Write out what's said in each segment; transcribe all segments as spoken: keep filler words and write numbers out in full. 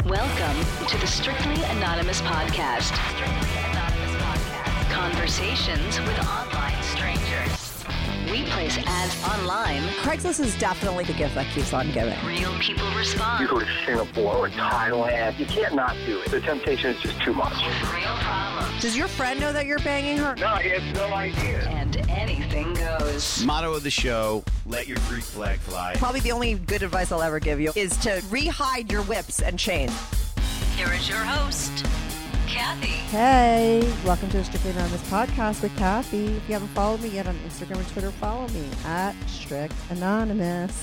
Welcome to the Strictly Anonymous Podcast. Strictly Anonymous Podcast. Conversations with online strangers. We place ads online. Craigslist is definitely the gift that keeps on giving. Real people respond. You go to Singapore or Thailand, you can't not do it. The temptation is just too much. Real problems. Does your friend know that you're banging her? No, he has no idea. And anything goes. Motto of the show, let your Greek flag fly. Probably the only good advice I'll ever give you is to re-hide your whips and chains. Here is your host, Kathy. Hey, welcome to the Strictly Anonymous Podcast with Kathy. If you haven't followed me yet on Instagram and Twitter, follow me at Strict Anonymous.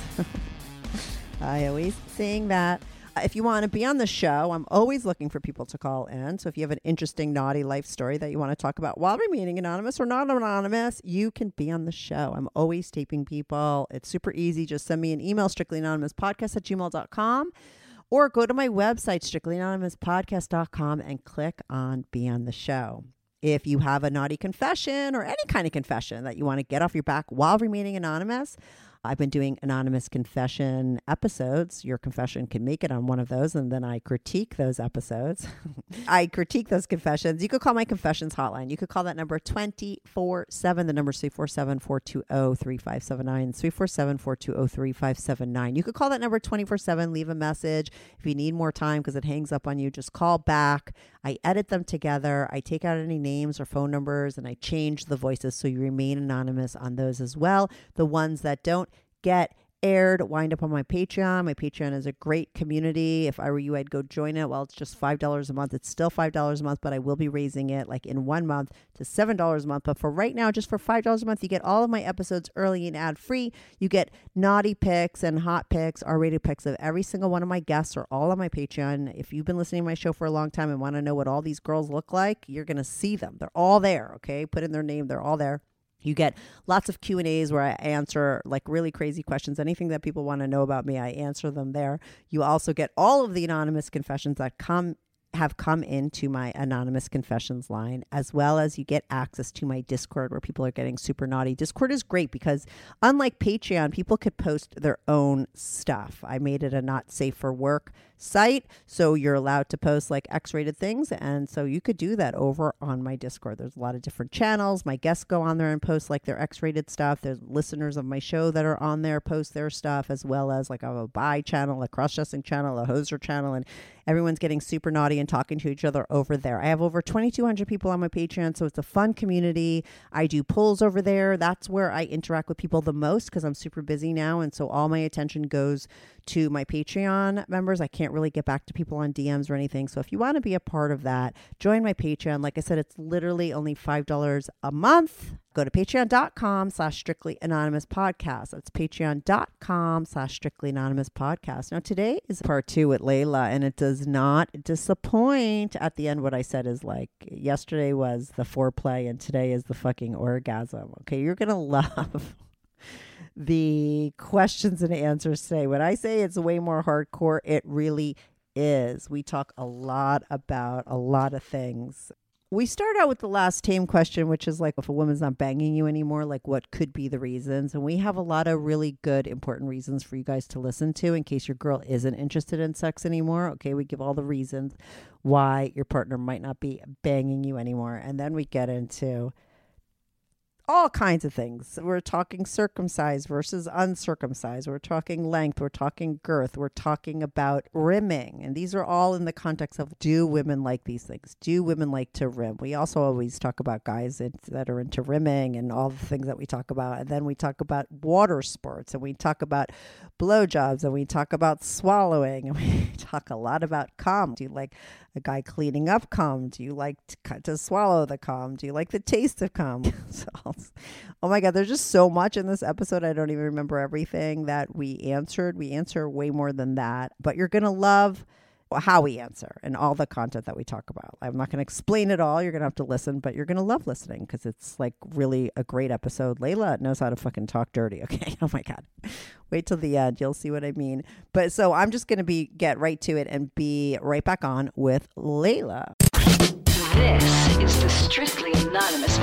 I always saying that. If you want to be on the show, I'm always looking for people to call in. So if you have an interesting, naughty life story that you want to talk about while remaining anonymous or not anonymous, you can be on the show. I'm always taping people. It's super easy. Just send me an email, strictlyanonymouspodcast at gmail dot com. Or go to my website, strictly anonymous podcast dot com, and click on Be on the Show. If you have a naughty confession or any kind of confession that you want to get off your back while remaining anonymous, I've been doing anonymous confession episodes. Your confession can make it on one of those, and then I critique those episodes. I critique those confessions. You could call my confessions hotline. You could call that number twenty-four seven. The number is three four seven, four two zero, three five seven nine. three four seven, four two zero, three five seven nine. You could call that number twenty-four seven. Leave a message. If you need more time because it hangs up on you, just call back. I edit them together. I take out any names or phone numbers, and I change the voices so you remain anonymous on those as well. The ones that don't get aired wind up on my Patreon. My Patreon is a great community. If I were you, I'd go join it. Well, it's just five dollars a month. It's still five dollars a month, but I will be raising it like in one month to seven dollars a month. But for right now, just for five dollars a month, you get all of my episodes early and ad free. You get naughty pics and hot pics, R-rated pics of every single one of my guests are all on my Patreon. If you've been listening to my show for a long time and want to know what all these girls look like, you're going to see them. They're all there. Okay. Put in their name. They're all there. You get lots of Q and A's where I answer like really crazy questions. Anything that people want to know about me, I answer them there. You also get all of the anonymous confessions that come have come into my anonymous confessions line, as well as you get access to my Discord where people are getting super naughty. Discord is great because unlike Patreon, people could post their own stuff. I made it a not safe for work site, so you're allowed to post like X-rated things, and so you could do that over on my Discord. There's a lot of different channels. My guests go on there and post like their X-rated stuff. There's listeners of my show that are on there post their stuff, as well as like I have a bi channel, a cross-dressing channel, a hoser channel, and everyone's getting super naughty and talking to each other over there. I have over twenty-two hundred people on my Patreon, so it's a fun community. I do polls over there. That's where I interact with people the most because I'm super busy now, and so all my attention goes to my Patreon members. I can't really get back to people on D Ms or anything. So if you want to be a part of that, join my Patreon. Like I said, it's literally only five dollars a month. Go to patreon.com slash strictly anonymous podcast. That's patreon.com slash strictly anonymous podcast. Now today is part two with Layla, and it does not disappoint. At the end, what I said is like, yesterday was the foreplay and today is the fucking orgasm. Okay, you're going to love the questions and answers today. When I say it's way more hardcore, it really is. We talk a lot about a lot of things. We start out with the last tame question, which is like, if a woman's not banging you anymore, like what could be the reasons? And we have a lot of really good, important reasons for you guys to listen to in case your girl isn't interested in sex anymore. Okay, we give all the reasons why your partner might not be banging you anymore. And then we get into all kinds of things. We're talking circumcised versus uncircumcised. We're talking length. We're talking girth. We're talking about rimming. And these are all in the context of, do women like these things? Do women like to rim? We also always talk about guys that are into rimming and all the things that we talk about. And then we talk about water sports, and we talk about blowjobs, and we talk about swallowing, and we talk a lot about cum. Do you like a guy cleaning up cum? Do you like to, to swallow the cum? Do you like the taste of cum? So, oh my God, there's just so much in this episode. I don't even remember everything that we answered. We answer way more than that, but you're going to love how we answer and all the content that we talk about. I'm not going to explain it all. You're going to have to listen, but you're going to love listening because it's like really a great episode. Layla knows how to fucking talk dirty. Okay. Oh my God. Wait till the end. You'll see what I mean. But so I'm just going to be, get right to it and be right back on with Layla. This is the Strictly Anonymous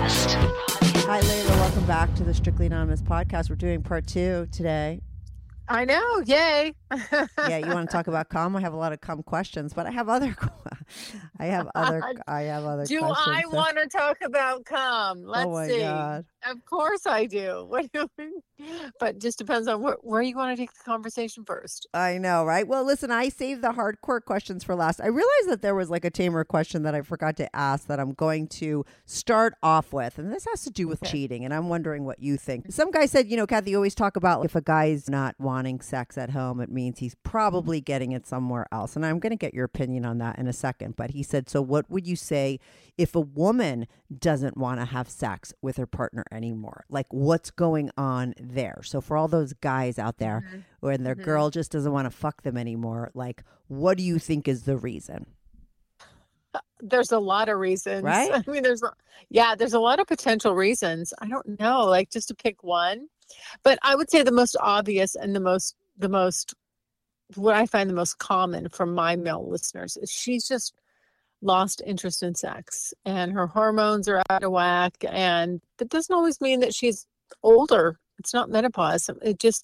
Podcast. Hi, Layla. Welcome back to the Strictly Anonymous Podcast. We're doing part two today. I know. Yay. Yeah, you want to talk about cum? I have a lot of cum questions, but I have other I have other I have other do questions. I so- want to talk about cum? Let's Oh my see. God. Of course I do. What do you But just depends on where, where you want to take the conversation first. I know, right? Well, listen, I saved the hardcore questions for last. I realized that there was like a tamer question that I forgot to ask that I'm going to start off with. And this has to do with Okay. cheating. And I'm wondering what you think. Some guy said, you know, Kathy, you always talk about if a guy's not wanting sex at home, it means he's probably getting it somewhere else. And I'm going to get your opinion on that in a second. But he said, so what would you say if a woman doesn't want to have sex with her partner anymore? Like, what's going on there? So for all those guys out there Mhm. when their Mhm. girl just doesn't want to fuck them anymore, like, what do you think is the reason? There's a lot of reasons. Right? I mean, there's, a- yeah, there's a lot of potential reasons. I don't know, like just to pick one. But I would say the most obvious and the most, the most, what I find the most common from my male listeners is she's just lost interest in sex and her hormones are out of whack. And that doesn't always mean that she's older. It's not menopause. It just,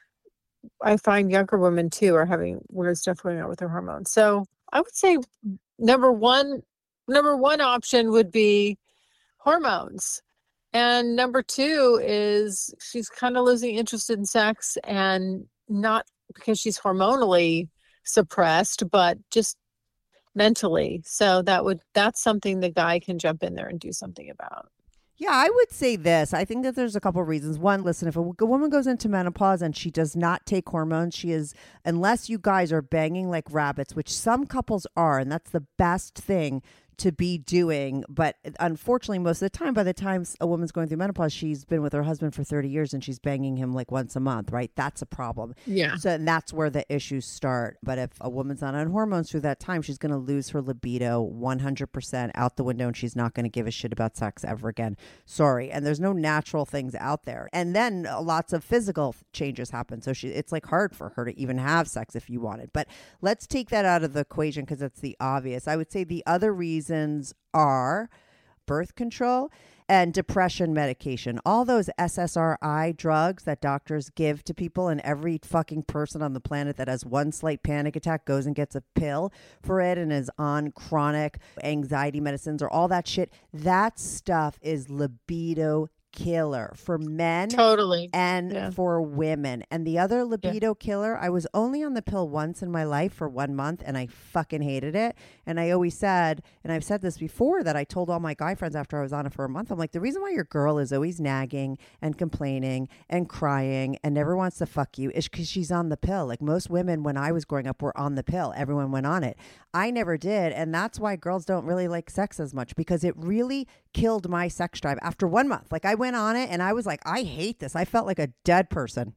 I find younger women too are having weird stuff going on with their hormones. So I would say number one, number one option would be hormones. And number two is she's kind of losing interest in sex, and not because she's hormonally suppressed, but just mentally. So that would, that's something the guy can jump in there and do something about. Yeah, I would say this. I think that there's a couple of reasons. One, listen, if a, w- a woman goes into menopause and she does not take hormones, she is, unless you guys are banging like rabbits, which some couples are, and that's the best thing to be doing. But unfortunately, most of the time, by the time a woman's going through menopause, she's been with her husband for thirty years and she's banging him like once a month, right? That's a problem. Yeah. So and that's where the issues start. But if a woman's not on hormones through that time, she's going to lose her libido one hundred percent out the window, and she's not going to give a shit about sex ever again. Sorry. And there's no natural things out there. And then uh, lots of physical changes happen. So she, it's like hard for her to even have sex if you wanted. But let's take that out of the equation because it's the obvious. I would say the other reasons are birth control and depression medication. All those S S R I drugs that doctors give to people, and every fucking person on the planet that has one slight panic attack goes and gets a pill for it and is on chronic anxiety medicines or all that shit. That stuff is libido killer for men Totally. and Yeah. for women. And the other libido killer, I was only on the pill once in my life for one month and I fucking hated it. And I always said, and I've said this before, that I told all my guy friends after I was on it for a month, I'm like, the reason why your girl is always nagging and complaining and crying and never wants to fuck you is because she's on the pill. Like most women when I was growing up were on the pill. Everyone went on it. I never did. And that's why girls don't really like sex as much, because it really killed my sex drive after one month. Like I went on it and I was like, I hate this. I felt like a dead person.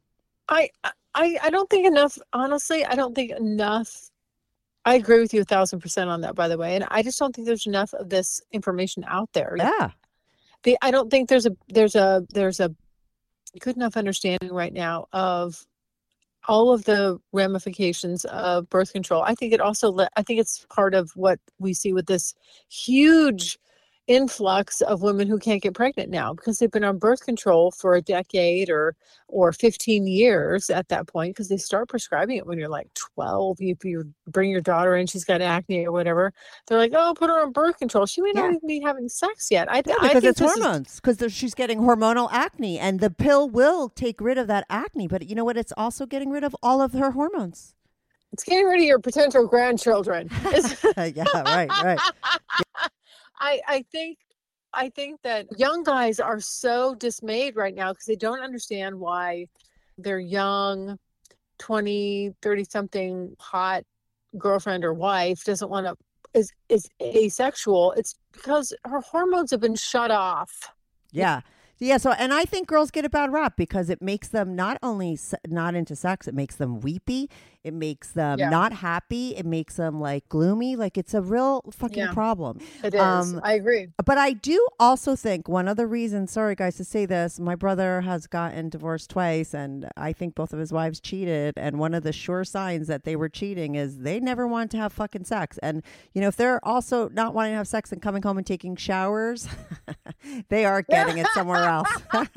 I, I, I don't think enough, honestly, I don't think enough. I agree with you a thousand percent on that, by the way. And I just don't think there's enough of this information out there. Yeah. The, I don't think there's a, there's a, there's a good enough understanding right now of all of the ramifications of birth control. I think it also, le- I think it's part of what we see with this huge influx of women who can't get pregnant now because they've been on birth control for a decade or or fifteen years at that point, because they start prescribing it when you're like twelve. If you bring your daughter in, she's got acne or whatever, they're like, oh, put her on birth control. She may not Yeah. even be having sex yet. I, th- Yeah, I because think it's this is- hormones. Because she's getting hormonal acne, and the pill will take rid of that acne. But you know what? It's also getting rid of all of her hormones. it's getting rid of your potential grandchildren. It's- Yeah, right, right. I I think I think that young guys are so dismayed right now because they don't understand why their young twenty, thirty something hot girlfriend or wife doesn't want to is is asexual. It's because her hormones have been shut off. Yeah. Yeah. So, and I think girls get a bad rap because it makes them not only se- not into sex, it makes them weepy. It makes them Yeah. not happy. It makes them like gloomy. Like it's a real fucking Yeah. problem. It is. Um, I agree. But I do also think one other reason, sorry guys to say this, my brother has gotten divorced twice and I think both of his wives cheated. And one of the sure signs that they were cheating is they never wanted to have fucking sex. And, you know, if they're also not wanting to have sex and coming home and taking showers, they are getting it somewhere else.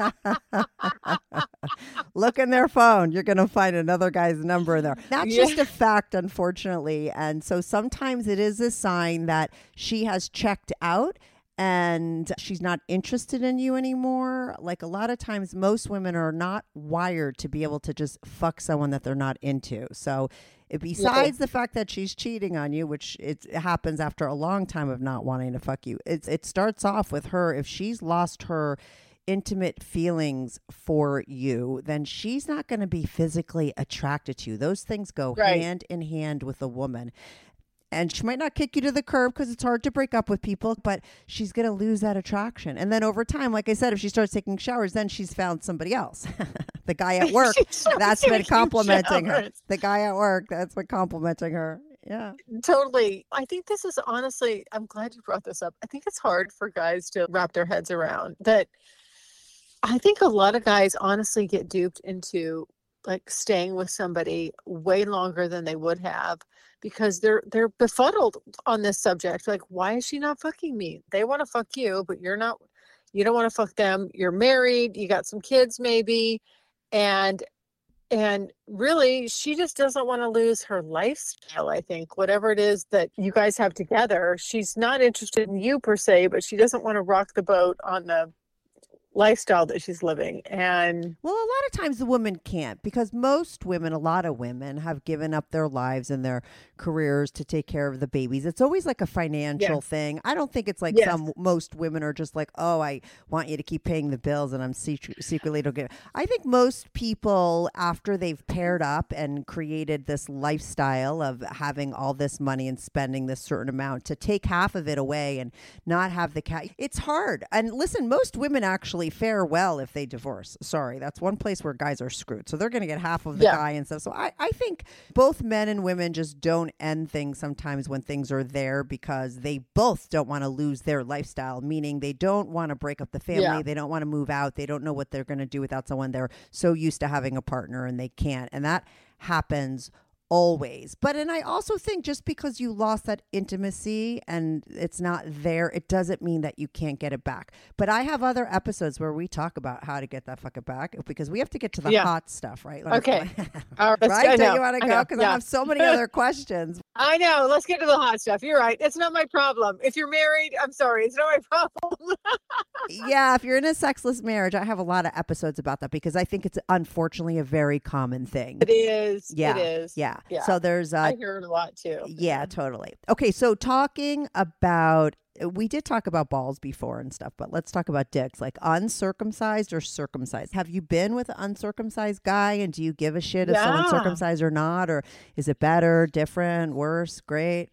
Look in their phone. You're going to find another guy's number in there. That's Yeah. just a fact, unfortunately. And so sometimes it is a sign that she has checked out and she's not interested in you anymore. Like a lot of times, most women are not wired to be able to just fuck someone that they're not into. So it, besides the fact that she's cheating on you, which it, it happens after a long time of not wanting to fuck you, it's, it starts off with her. If she's lost her intimate feelings for you, then she's not going to be physically attracted to you. Those things go Right. hand in hand with a woman. And she might not kick you to the curb because it's hard to break up with people, but she's going to lose that attraction. And then over time, like I said, if she starts taking showers, then she's found somebody else. The guy at work, She starts that's been taking complimenting her. showers. The guy at work, that's been complimenting her. Yeah. Totally. I think this is honestly, I'm glad you brought this up. I think it's hard for guys to wrap their heads around that. I think a lot of guys honestly get duped into like staying with somebody way longer than they would have because they're they're befuddled on this subject. Like, why is she not fucking me? They want to fuck you, but you're not, you don't want to fuck them. You're married, you got some kids maybe, and and really she just doesn't want to lose her lifestyle. I think whatever it is that you guys have together, she's not interested in you per se, but she doesn't want to rock the boat on the lifestyle that she's living. And well, a lot of times the woman can't because most women, a lot of women have given up their lives and their careers to take care of the babies. It's always like a financial Yeah. thing. I don't think it's like Yes. some, most women are just like, oh, I want you to keep paying the bills and I'm secret, secretly don't get. I think most people, after they've paired up and created this lifestyle of having all this money and spending this certain amount, to take half of it away and not have the cat, it's hard. And listen, most women actually fare well if they divorce. Sorry, that's one place where guys are screwed. So they're going to get half of the Yeah. guy and stuff. So I, I think both men and women just don't end things sometimes when things are there because they both don't want to lose their lifestyle, meaning they don't want to break up the family. Yeah. They don't want to move out. They don't know what they're going to do without someone. They're so used to having a partner and they can't. And that happens always. But and I also think just because you lost that intimacy and it's not there, it doesn't mean that you can't get it back. But I have other episodes where we talk about how to get that fucker back because we have to get to the Yeah. hot stuff, right? Okay. All right, let's Right? go. I Don't know, you want to I go? know, Because I yeah. have so many other questions. I know. Let's get to the hot stuff. You're right. It's not my problem. If you're married, I'm sorry. It's not my problem. Yeah, if you're in a sexless marriage, I have a lot of episodes about that because I think it's unfortunately a very common thing. It is. Yeah. It is. Yeah. Yeah. So there's uh, I hear it a lot too. yeah, totally. Okay, so talking about, we did talk about balls before and stuff, but let's talk about dicks, like uncircumcised or circumcised. Have you been with an uncircumcised guy and do you give a shit if someone's Yeah. circumcised or not? Or is it better, different, worse, great?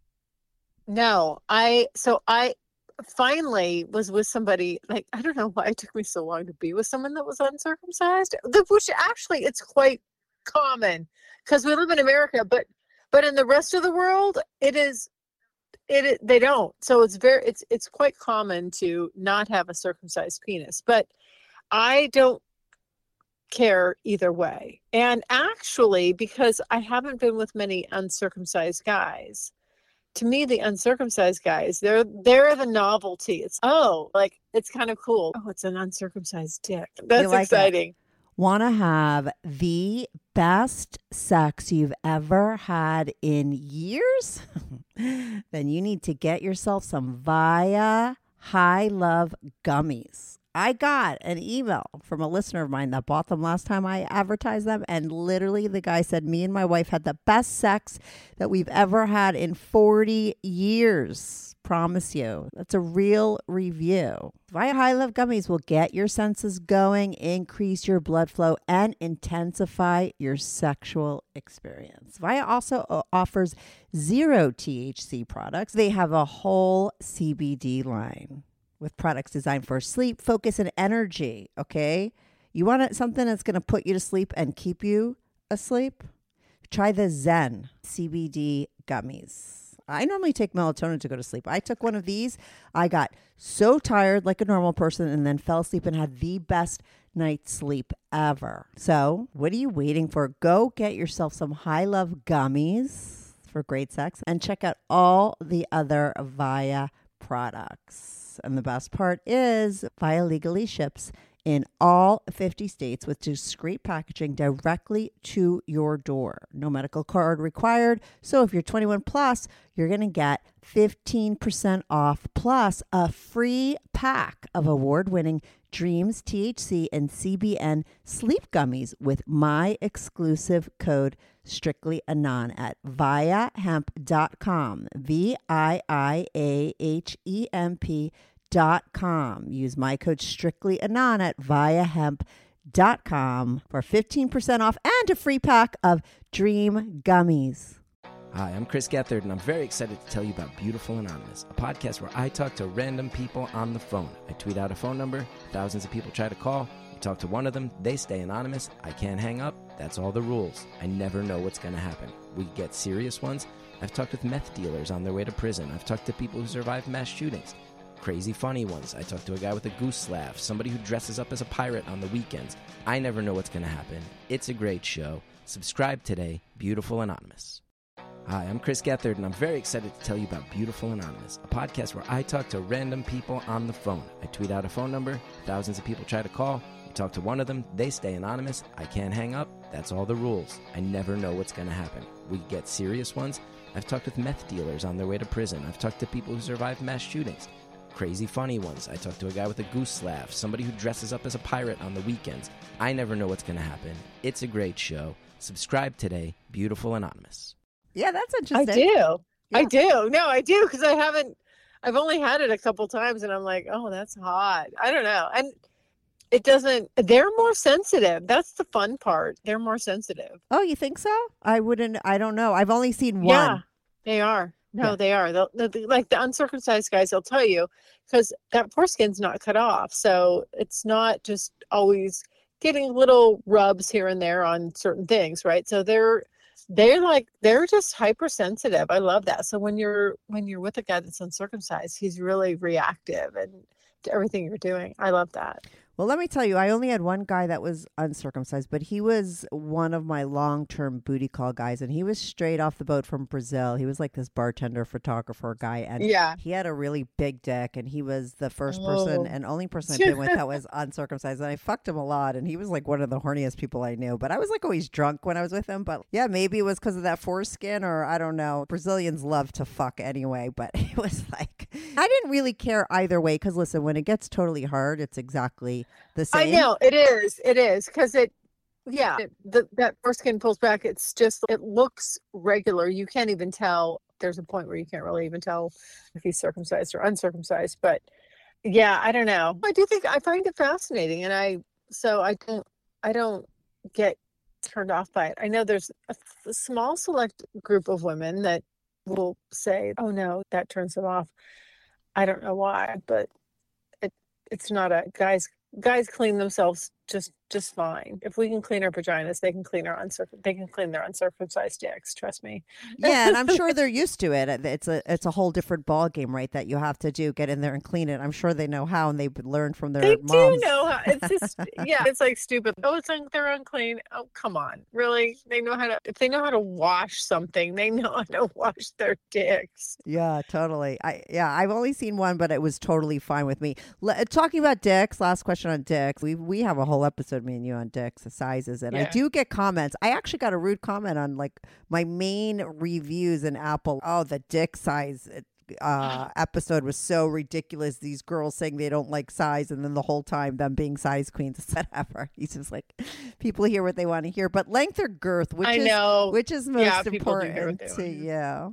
No, I, so I finally was with somebody, like, I don't know why it took me so long to be with someone that was uncircumcised, the- which actually it's quite common because we live in America, but, but in the rest of the world, it is, it, it they don't. So it's very, it's, it's quite common to not have a circumcised penis, but I don't care either way. And actually, because I haven't been with many uncircumcised guys, to me, the uncircumcised guys, they're they're the novelty. It's oh, like it's kind of cool. Oh, it's an uncircumcised dick. That's like that? exciting. Want to have the best sex you've ever had in years? Then you need to get yourself some Via High Love gummies. I got an email from a listener of mine that bought them last time I advertised them. And literally the guy said, me and my wife had the best sex that we've ever had in forty years. Promise you. That's a real review. Via High Love gummies will get your senses going, increase your blood flow, and intensify your sexual experience. Via also offers zero T H C products. They have a whole C B D line with products designed for sleep, focus, and energy, okay? You want something that's going to put you to sleep and keep you asleep? try the Zen C B D gummies. I normally take melatonin to go to sleep. I took one of these. I got so tired like a normal person and then fell asleep and had the best night's sleep ever. So what are you waiting for? Go get yourself some High Love gummies for great sex and check out all the other Via products. And the best part is Via legally ships in all fifty states with discreet packaging directly to your door. No medical card required. So if you're twenty-one plus, you're going to get fifteen percent off plus a free pack of award-winning Dreams T H C and C B N sleep gummies with my exclusive code StrictlyAnon at via hemp dot com. V I I A H E M P dot com. Use my code StrictlyAnon at via hemp dot com for fifteen percent off and a free pack of Dream Gummies. Hi, I'm Chris Gethard, and I'm very excited to tell you about Beautiful Anonymous, a podcast where I talk to random people on the phone. I tweet out a phone number, thousands of people try to call. You talk to one of them, they stay anonymous. I can't hang up. That's all the rules. I never know what's going to happen. We get serious ones. I've talked with meth dealers on their way to prison. I've talked to people who survived mass shootings. Crazy funny ones. I talked to a guy with a goose laugh, somebody who dresses up as a pirate on the weekends. I never know what's going to happen. It's a great show. Subscribe today, Beautiful Anonymous. Hi, I'm Chris Gethard, and I'm very excited to tell you about Beautiful Anonymous, a podcast where I talk to random people on the phone. I tweet out a phone number, thousands of people try to call. You talk to one of them, they stay anonymous. I can't hang up. That's all the rules. I never know what's going to happen. We get serious ones. I've talked with meth dealers on their way to prison. I've talked to people who survived mass shootings. Crazy funny ones. I talked to a guy with a goose laugh, somebody who dresses up as a pirate on the weekends. I never know what's going to happen. It's a great show. Subscribe today, Beautiful Anonymous. Yeah, that's I interesting. do. Yeah. I do. No, I do because I haven't. I've only had it a couple times, and I'm like, oh, that's hot. I don't know, and it doesn't. They're more sensitive. That's the fun part. They're more sensitive. Oh, you think so? I wouldn't. I don't know. I've only seen one. Yeah, they are. No, Yeah. they are. They'll, they'll, they- like the uncircumcised guys, they'll tell you because that foreskin's not cut off, so it's not just always getting little rubs here and there on certain things, right? So they're they're like they're just hypersensitive. I love that. So when you're when you're with a guy that's uncircumcised, he's really reactive and to everything you're doing. I love that. Well, let me tell you, I only had one guy that was uncircumcised, but he was one of my long-term booty call guys, and he was straight off the boat from Brazil. He was like this bartender, photographer guy, and Yeah. he had a really big dick, and he was the first Oh. person and only person I've been with that was uncircumcised, and I fucked him a lot, and he was like one of the horniest people I knew, but I was like always drunk when I was with him, but yeah, maybe it was because of that foreskin, or I don't know. Brazilians love to fuck anyway, but it was like, I didn't really care either way, because listen, when it gets totally hard, it's exactly the I same. know it is. It is because it, yeah, it, the, that foreskin pulls back. It's just it looks regular. You can't even tell. There's a point where you can't really even tell if he's circumcised or uncircumcised. But yeah, I don't know. I do think I find it fascinating, and I so I don't I don't get turned off by it. I know there's a, a small select group of women that will say, "Oh no, that turns them off." I don't know why, but it it's not a guys. Guys clean themselves just just fine. If we can clean our vaginas, they can clean our uncircum they can clean their uncircumcised dicks. Trust me. Yeah, and I'm sure they're used to it. It's a it's a whole different ball game, right? That you have to do, get in there and clean it. I'm sure they know how, and they've learned from their They moms. do know how. It's just yeah. It's like stupid. Oh, it's un- they're unclean. Oh, come on, really? They know how to. If they know how to wash something, they know how to wash their dicks. Yeah, totally. I yeah, I've only seen one, but it was totally fine with me. L- talking about dicks, last question on dicks. We we have a whole episode, me and you, on dicks, the sizes, and I Yeah. do get comments. I actually got a rude comment on like my main reviews in Apple. Oh, the dick size uh, episode was so ridiculous. These girls saying they don't like size, and then the whole time them being size queens, whatever. He's just like, people hear what they want to hear, but length or girth, which I is know. which is most Yeah, people do hear what important they to wanna hear. yeah.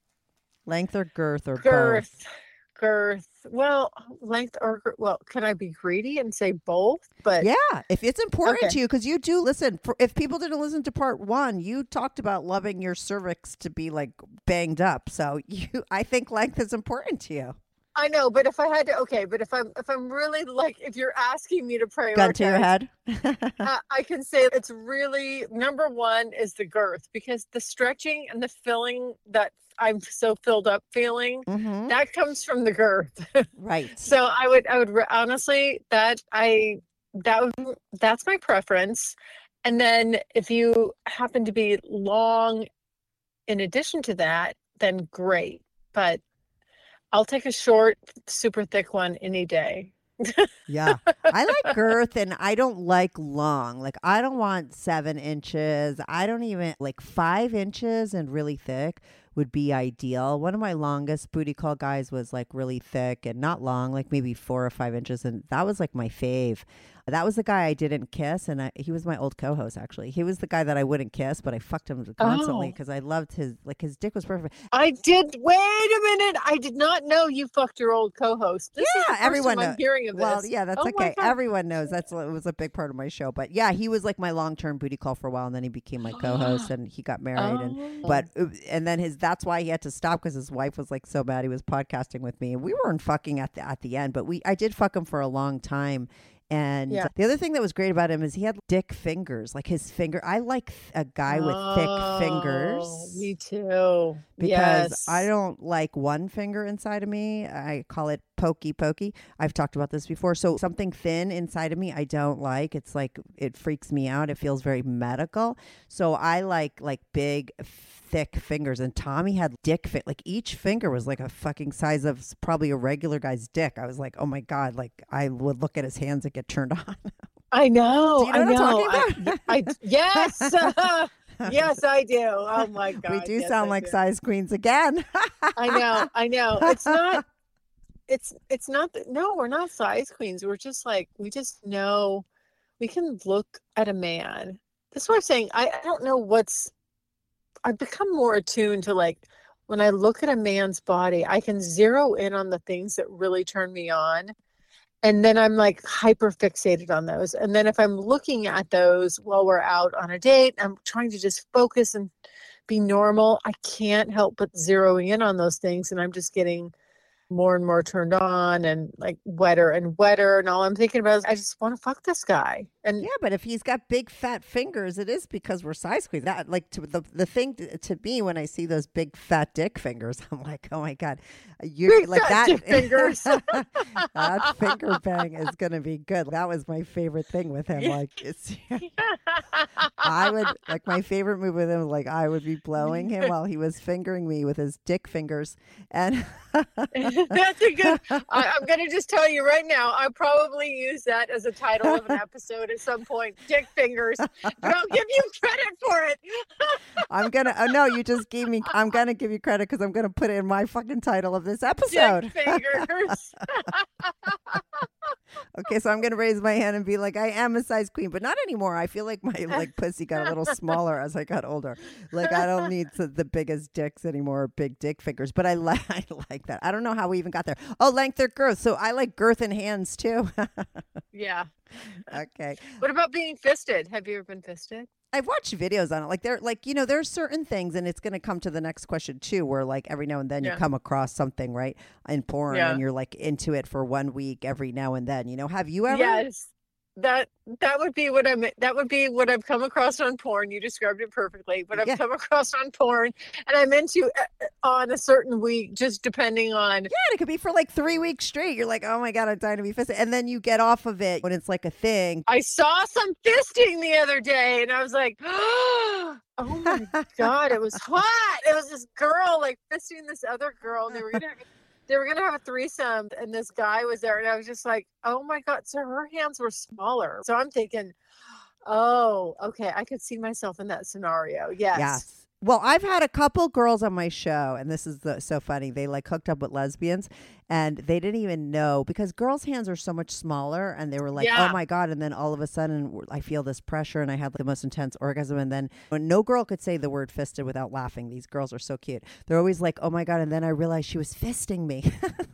Length or girth or both? Girth, girth. Well, length or gir- well, can I be greedy and say both? But Yeah, if it's important Okay. to you, because you do listen. For, if people didn't listen to part one, you talked about loving your cervix to be like banged up. So you, I think length is important to you. I know, but if I had to, okay, but if I'm if I'm really like, if you're asking me to prioritize, Gun to your head. uh, I can say it's really number one is the girth, because the stretching and the filling that I'm so filled up feeling, Mm-hmm. that comes from the girth. Right. So I would, I would re- honestly, that I, that would, that's my preference. And then if you happen to be long in addition to that, then great. But I'll take a short, super thick one any day. Yeah. I like girth and I don't like long. Like I don't want seven inches. I don't even like five inches and really thick would be ideal. One of my longest booty call guys was like really thick and not long, like maybe four or five inches. And that was like my fave. That was the guy I didn't kiss. And I, he was my old co-host, actually. He was the guy that I wouldn't kiss, but I fucked him constantly because Oh. I loved his, like his dick was perfect. I did. Wait a minute. I did not know you fucked your old co-host. This is Yeah, the first everyone time I'm knows. hearing of this. Well, yeah, that's Oh my okay. God. Everyone knows that's it was a big part of my show. But yeah, he was like my long-term booty call for a while, and then he became my co-host, and he got married. And Oh. but and then his that's why he had to stop because his wife was like so mad he was podcasting with me, and we weren't fucking at the at the end, but we I did fuck him for a long time. And Yeah. the other thing that was great about him is he had dick fingers, like his finger. I like a guy with thick fingers. Oh, me too. Because Yes. I don't like one finger inside of me. I call it pokey pokey. I've talked about this before. So something thin inside of me, I don't like. It's like it freaks me out. It feels very medical. So I like like big, thick fingers. And Tommy had dick fit. Like each finger was like a fucking size of s- probably a regular guy's dick. I was like, oh my god! Like I would look at his hands and get turned on. I know. Do you know I what I'm know. talking about? I, I, yes. Yes, I do. Oh my God. we do yes, sound I like do. size queens again. I know. I know. It's not. It's it's not that. No, we're not size queens. We're just like we just know. We can look at a man. That's what I'm saying. I, I don't know what's. I've become more attuned to like when I look at a man's body, I can zero in on the things that really turn me on. And then I'm like hyper fixated on those. And then if I'm looking at those while we're out on a date, I'm trying to just focus and be normal. I can't help but zeroing in on those things. And I'm just getting more and more turned on and like wetter and wetter. And all I'm thinking about is I just want to fuck this guy. And Yeah, but if he's got big fat fingers, it is because we're size queens. That like to the the thing to, to me when I see those big fat dick fingers, I'm like, oh my god, you Big like fat that dick fingers. that finger bang is gonna be good. That was my favorite thing with him. Like it's, I would like my favorite move with him. Like I would be blowing him while he was fingering me with his dick fingers, and That's a good. I, I'm going to just tell you right now. I probably use that as a title of an episode at some point. Dick fingers, but I'll give you credit for it. I'm gonna. Oh no, you just gave me. I'm gonna give you credit because I'm gonna put it in my fucking title of this episode. Dick fingers. Okay, so I'm gonna raise my hand and be like, I am a size queen, but not anymore. I feel like my like pussy got a little smaller as I got older. Like I don't need the, the biggest dicks anymore, or big dick fingers. But I like I like that. I don't know how we even got there. Oh, length or girth. So I like girth in hands too. Yeah. Okay. What about being fisted? Have you ever been fisted? I've watched videos on it. Like there, like you know, there's certain things, and it's going to come to the next question too, where like every now and then you Yeah. come across something right in porn, Yeah. and you're like into it for one week every now and then. You know, have you ever? Yes. That that would be what I'm. That would be what I've come across on porn. You described it perfectly. What I've Yeah. come across on porn, and I'm into uh, on a certain week, just depending on. Yeah, and it could be for like three weeks straight. You're like, oh my god, I'm dying to be fisted, and then you get off of it when it's like a thing. I saw some fisting the other day, and I was like, oh my god, it was hot. It was this girl like fisting this other girl, and they were gonna. Have, They were gonna have a threesome, and this guy was there, and I was just like, "Oh my god!" So her hands were smaller. So I'm thinking, "Oh, okay, I could see myself in that scenario." Yes. Yes. Well, I've had a couple girls on my show, and this is the, so funny. They like hooked up with lesbians, and they didn't even know because girls' hands are so much smaller, and they were like, Yeah. "Oh my god!" And then all of a sudden, I feel this pressure, and I had the most intense orgasm. And then no girl could say the word fisted without laughing. These girls are so cute. They're always like, "Oh my god!" And then I realized she was fisting me.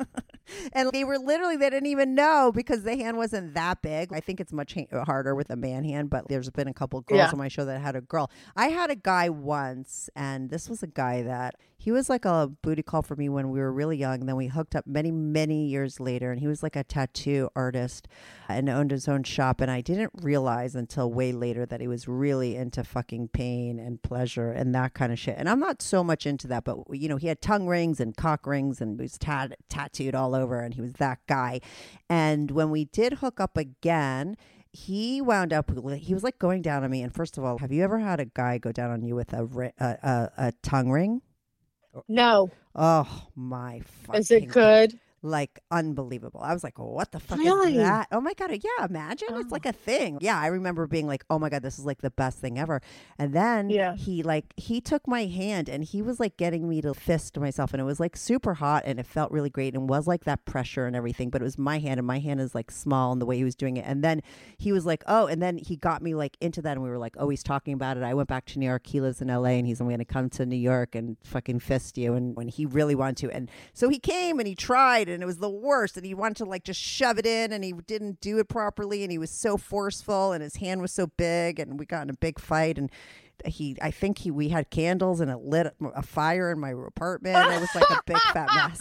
And they were literally, they didn't even know because the hand wasn't that big. I think it's much ha- harder with a man hand, but there's been a couple girls Yeah. on my show that had a girl. I had a guy once, and this was a guy that he was like a booty call for me when we were really young. And then we hooked up many, many years later, and he was like a tattoo artist and owned his own shop. And I didn't realize until way later that he was really into fucking pain and pleasure and that kind of shit. And I'm not so much into that, but you know, he had tongue rings and cock rings and he was tat- tattooed all over, and he was that guy. And when we did hook up again, he wound up, he was like going down on me. And first of all, have you ever had a guy go down on you with a, ri- a, a, a tongue ring? No. Oh my fucking Is it good? Like unbelievable. I was like, what the fuck Really? is that? Oh my God. Yeah, imagine. It's Oh. like a thing. Yeah, I remember being like, oh my God, this is like the best thing ever. And then Yeah. he like, he took my hand and he was like getting me to fist myself, and it was like super hot and it felt really great and was like that pressure and everything, but it was my hand and my hand is like small in the way he was doing it. And then he was like, oh, and then he got me like into that, and we were like, oh, he's talking about it. I went back to New York. He lives in L A and he's I'm going to come to New York and fucking fist you. And when he really wanted to. And so he came and he tried, and it was the worst. And he wanted to like just shove it in, and he didn't do it properly. And he was so forceful, and his hand was so big, and we got in a big fight. And he, I think he, we had candles, and it lit a fire in my apartment. It was like a big fat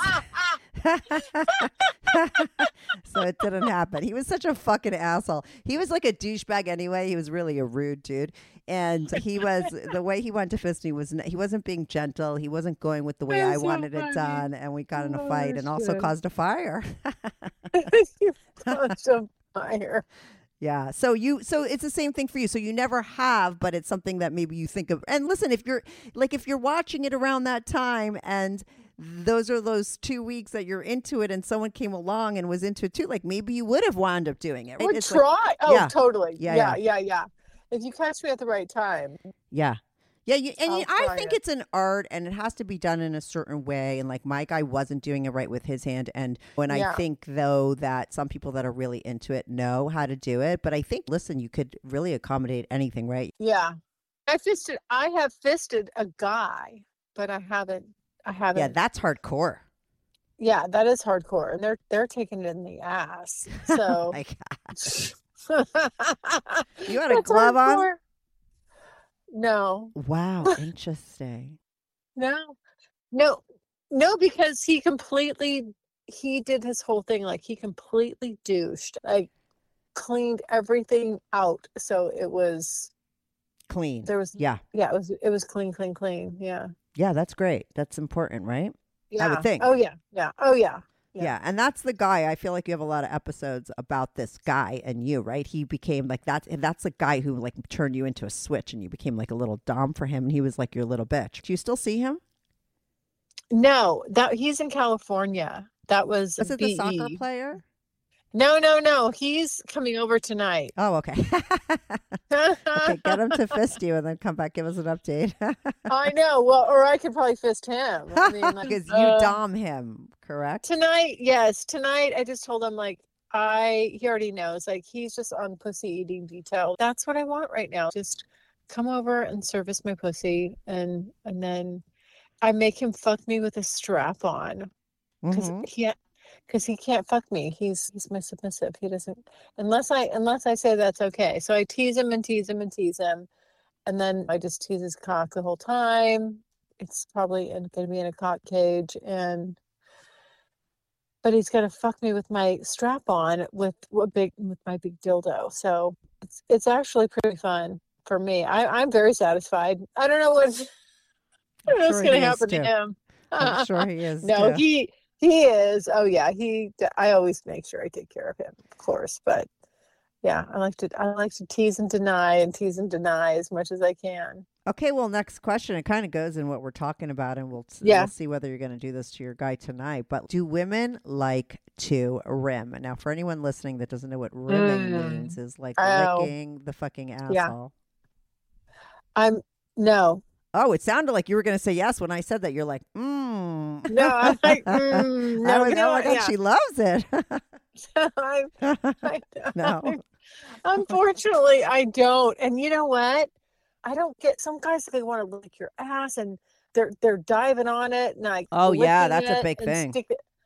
mess. So it didn't happen. He was such a fucking asshole. He was like a douchebag anyway. He was really a rude dude. And he was, the way he wanted to fist me was, n- he wasn't being gentle. He wasn't going with the way I That's so wanted it funny. done. And we got in a Oh, fight and also shit. caused a fire. You're such a fire. Yeah. So you, so it's the same thing for you. So you never have, but it's something that maybe you think of. And listen, if you're like, if you're watching it around that time and those are those two weeks that you're into it and someone came along and was into it too, like maybe you would have wound up doing it. Right? Would It's like- try. Oh, yeah. totally. Yeah, Yeah, yeah, yeah, If you catch me at the right time. yeah. Yeah, you, and I'll you, I try think it. it's an art, and it has to be done in a certain way. And like my guy wasn't doing it right with his hand, and when I Yeah. think though that some people that are really into it know how to do it. But I think, listen, you could really accommodate anything, right? Yeah. I fisted I have fisted a guy, but I haven't I haven't Yeah, that's hardcore. Yeah, that is hardcore. And they're they're taking it in the ass. So Like, you you had a glove on? No. Wow, interesting. No. No. No, because he completely he did his whole thing like he completely douched. Like cleaned everything out. So it was Clean. there was Yeah, yeah, it was it was clean, clean, clean. Yeah. yeah, that's great. That's important, right? Yeah. would think. Oh yeah. Yeah. Oh yeah. Yeah. Yeah. And that's the guy. I feel like you have a lot of episodes about this guy and you, right? He became like that's and that's the guy who like turned you into a switch, and you became like a little dom for him, and he was like your little bitch. Do you still see him? No, that he's in California. That was Was it the B E. soccer player? No, no, no. He's coming over tonight. Oh, okay. Okay, get him to fist you and then come back, give us an update. I know. Well, or I could probably fist him. I mean, like, Because you uh, dom him, correct? tonight. Yes, tonight. I just told him like I. He already knows. Like he's just on pussy eating detail. That's what I want right now. Just come over and service my pussy, and and then I make him fuck me with a strap on because Mhm. he. Because he can't fuck me. He's he's my submissive. He doesn't unless I unless I say that's okay. So I tease him and tease him and tease him, and then I just tease his cock the whole time. It's probably going to be in a cock cage, and but he's going to fuck me with my strap on with a big with my big dildo. So it's it's actually pretty fun for me. I I'm very satisfied. I don't know what I don't know what's sure going he to is happen to too. him. I'm sure he is. No, too. he he is. Oh yeah, he. d- I always make sure I take care of him, of course. But yeah, I like to I like to tease and deny and tease and deny as much as I can. Okay, well, next question. It kind of goes in what we're talking about, and we'll, Yeah. we'll see whether you're going to do this to your guy tonight. But do women like to rim? Now, for anyone listening that doesn't know what rimming Mm. means, is like Oh. licking the fucking Yeah. asshole. I'm no, Oh, it sounded like you were going to say yes when I said that. You're like, mm. no. I'm like mm, no. I was, you know oh my what? God, Yeah. she loves it. I, I, No. Unfortunately, I don't. And you know what? I don't get some guys. They want to lick your ass, and they're they're diving on it, and like Oh, yeah, licking that's a it big and thing. stick it-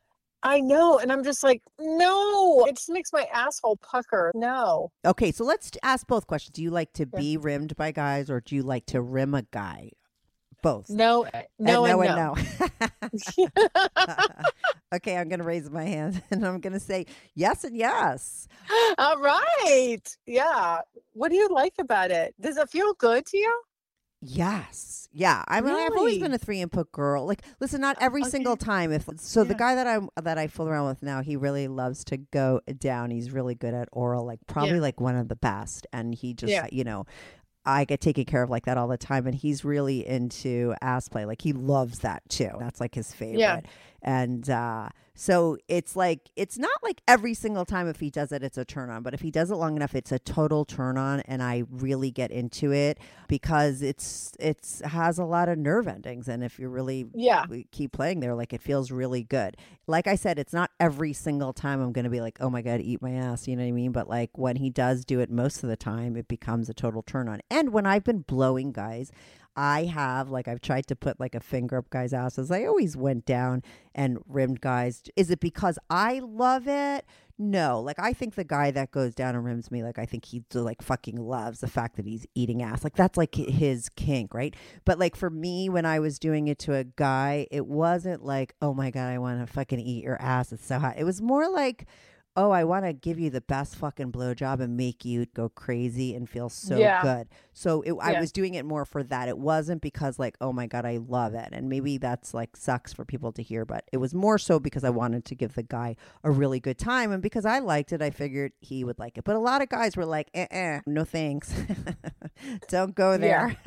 I know. And I'm just like, no, it just makes my asshole pucker. No. Okay, so let's ask both questions. Do you like to Yeah. be rimmed by guys, or do you like to rim a guy? Both. No, no, and no, and and no. Okay, I'm going to raise my hand and I'm going to say yes and yes. All right. Yeah. What do you like about it? Does it feel good to you? Yes. Yeah. I mean, I've always Really? been a three input girl. Like, listen, not every Okay. single time. If so, the Yeah. guy that I'm that I fool around with now, he really loves to go down. He's really good at oral, like probably Yeah. like one of the best. And he just, Yeah. you know, I get taken care of like that all the time. And he's really into ass play. Like he loves that too. That's like his favorite. Yeah. And uh, so it's like, it's not like every single time if he does it, it's a turn on. But if he does it long enough, it's a total turn on. And I really get into it because it's, it's has a lot of nerve endings. And if you really Yeah. keep playing there, like it feels really good. Like I said, it's not every single time I'm going to be like, oh my God, eat my ass. You know what I mean? But like when he does do it most of the time, it becomes a total turn on. And when I've been blowing guys, I have, like, I've tried to put like a finger up guys' asses. I always went down and rimmed guys. Is it because I love it? No. Like, I think the guy that goes down and rims me, like, I think he like fucking loves the fact that he's eating ass. Like, that's like his kink, right? But like for me, when I was doing it to a guy, it wasn't like, oh my God, I want to fucking eat your ass. It's so hot. It was more like, oh, I want to give you the best fucking blowjob and make you go crazy and feel so Yeah. good. So it, I Yeah. was doing it more for that. It wasn't because like, oh my God, I love it. And maybe that's like sucks for people to hear, but it was more so because I wanted to give the guy a really good time. And because I liked it, I figured he would like it. But a lot of guys were like, eh, eh no thanks. Don't go there.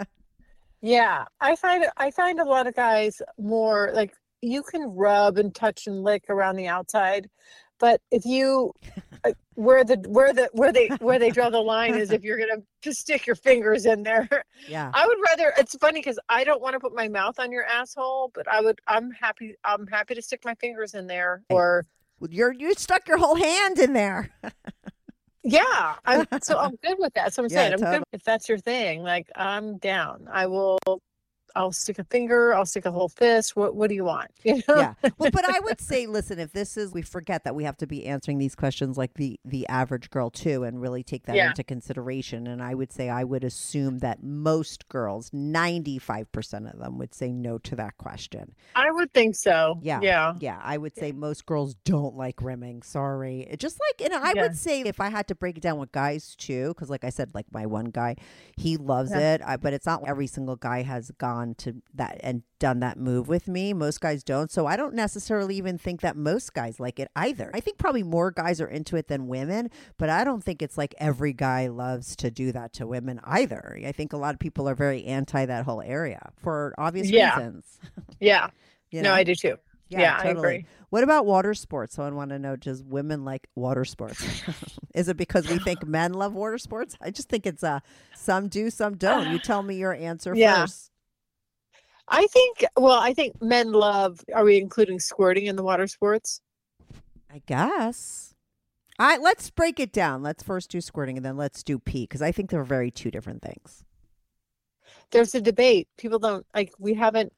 Yeah. I find I find a lot of guys more like you can rub and touch and lick around the outside, but if you uh, where the where the where they where they draw the line is if you're gonna just stick your fingers in there. Yeah. I would rather. It's funny because I don't want to put my mouth on your asshole, but I would. I'm happy. I'm happy to stick my fingers in there. Or You're, you stuck your whole hand in there. yeah, I'm so I'm good with that. So I'm Yeah, saying I'm totally. good if that's your thing. Like I'm down. I will. I'll stick a finger. I'll stick a whole fist. What What do you want? You know? Yeah. Well, but I would say, listen, if this is, we forget that we have to be answering these questions like the the average girl too, and really take that Yeah. into consideration. And I would say, I would assume that most girls, ninety-five percent of them, would say no to that question. I would think so. Yeah. Yeah. Yeah. I would say most girls don't like rimming. Sorry. It just like, and I Yeah. would say if I had to break it down with guys too, because like I said, like my one guy, he loves Yeah. it. I, but it's not every single guy has gone to that and done that move with me. Most guys don't. So I don't necessarily even think that most guys like it either. I think probably more guys are into it than women, but I don't think it's like every guy loves to do that to women either. I think a lot of people are very anti that whole area for obvious Yeah. reasons. Yeah. You No, know? I do too. Yeah, I agree. What about water sports? So I want to know, does women like water sports? Is it because we think men love water sports? I just think it's uh, some do, some don't. You tell me your answer Yeah. first. I think. Well, I think men love. Are we including squirting in the water sports? I guess. All right, let's break it down. Let's first do squirting and then let's do pee, because I think they're very two different things. There's a debate. People don't like. We haven't.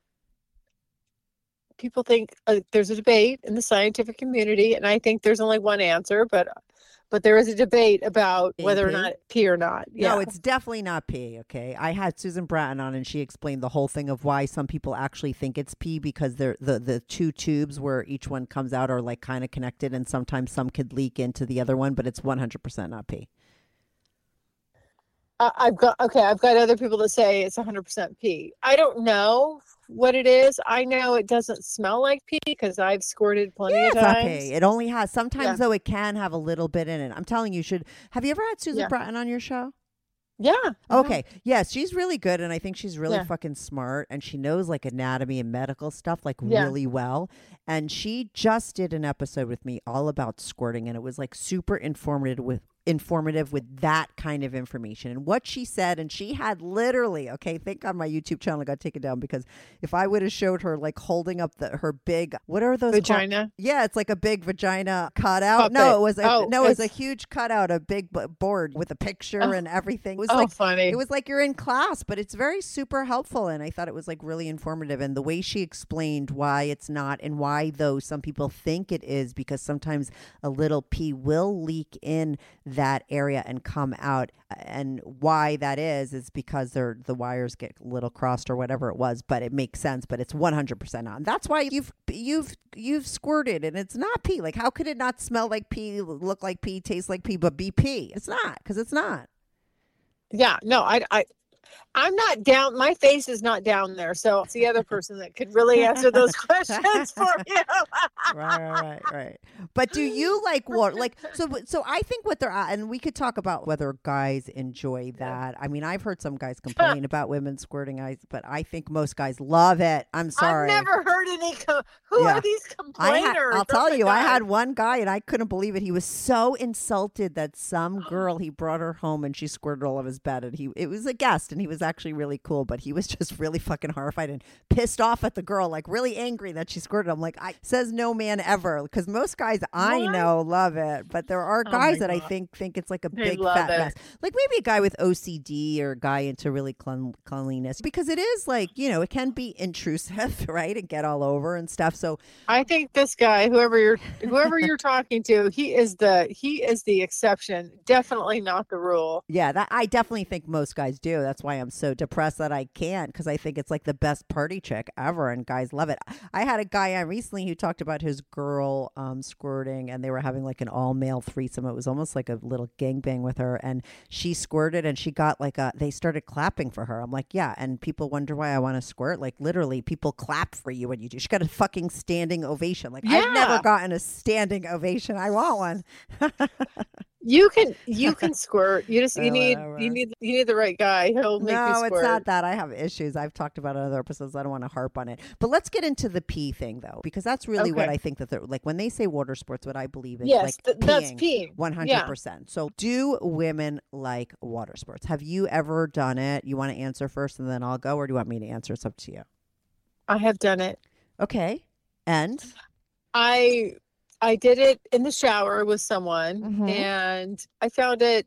People think uh, there's a debate in the scientific community, and I think there's only one answer, but but there is a debate about Being whether or pee? not pee or not. Yeah. No, it's definitely not pee, okay? I had Susan Bratton on and she explained the whole thing of why some people actually think it's pee because they're the, the two tubes where each one comes out are like kind of connected and sometimes some could leak into the other one, but it's one hundred percent not pee. Uh, I've got okay. I've got other people that say it's one hundred percent pee. I don't know what it is. I know it doesn't smell like pee because I've squirted plenty Yeah, of it's not times. pee. It only has, sometimes Yeah. though it can have a little bit in it. I'm telling you, you should, have you ever had Susan Yeah. Bratton on your show? Yeah. Okay. Yes, she's really good and I think she's really Yeah. fucking smart and she knows like anatomy and medical stuff like Yeah. really well. And she just did an episode with me all about squirting and it was like super informative with informative with that kind of information. And what she said, and she had literally, okay, think on my YouTube channel, I got to take it down because if I would have showed her like holding up the her big, what are those vagina? Called? Yeah, it's like a big vagina cutout. Puppet. No, it was a, oh, no, it was a huge cutout, a big b- board with a picture oh, and everything. It was oh, like funny. It was like you're in class, but it's very super helpful, and I thought it was like really informative. And the way she explained why it's not, and why though some people think it is, because sometimes a little pee will leak in that area and come out, and why that is is because they're the wires get a little crossed or whatever it was, but it makes sense. But it's one hundred percent on. That's why you've you've you've squirted and it's not pee. Like, how could it not smell like pee, look like pee, taste like pee, but be pee? It's not, because it's not. Yeah, no, I, I, I'm not down. My face is not down there. So it's the other person that could really answer those questions for you. right, right, right, right. But do you like water? Like, so, so I think what they're at, and we could talk about whether guys enjoy that. I mean, I've heard some guys complain about women squirting ice, but I think most guys love it. I'm sorry. I've never heard any. Co- Who Yeah. are these I complainers? ha- I'll Oh tell my you, I God. had one guy and I couldn't believe it. He was so insulted that some girl, he brought her home and she squirted all of his bed. And he, it was a guest and he was actually really cool, but he was just really fucking horrified and pissed off at the girl, like really angry that she squirted. I'm like, I says no man ever, because most guys I What? know love it, but there are Oh guys my that I God. think think it's like a They big love fat it. mess. Like maybe a guy with O C D or a guy into really clean, cleanliness, because it is like, you know, it can be intrusive, right? And get all over and stuff. So I think this guy, whoever you're, whoever you're talking to, he is the he is the exception. Definitely not the rule. yeah, that I definitely think most guys do. That's why I'm so depressed that I can't, because I think it's like the best party trick ever, and guys love it. I had a guy on recently who talked about his girl um, squirting, and they were having like an all male threesome. It was almost like a little gangbang with her, and she squirted, and she got like a. They started clapping for her. I'm like, yeah, and people wonder why I want to squirt. Like literally, people clap for you when you do. She got a fucking standing ovation. Like I've never Yeah. gotten a standing ovation. I want one. You can you can squirt. You just Oh, you need whatever. you need you need the right guy. He'll make you No, squirt. it's not that. I have issues. I've talked about it in other episodes. I don't want to harp on it. But let's get into the pee thing, though, because that's really what Okay. I think that they're like when they say water sports, what I believe is Yes, like th- that's peeing. peeing. one hundred percent. So do women like water sports? Have you ever done it? You want to answer first and then I'll go, or do you want me to answer? It's up to you. I have done it. Okay. And? I I did it in the shower with someone, Mhm. and I found it.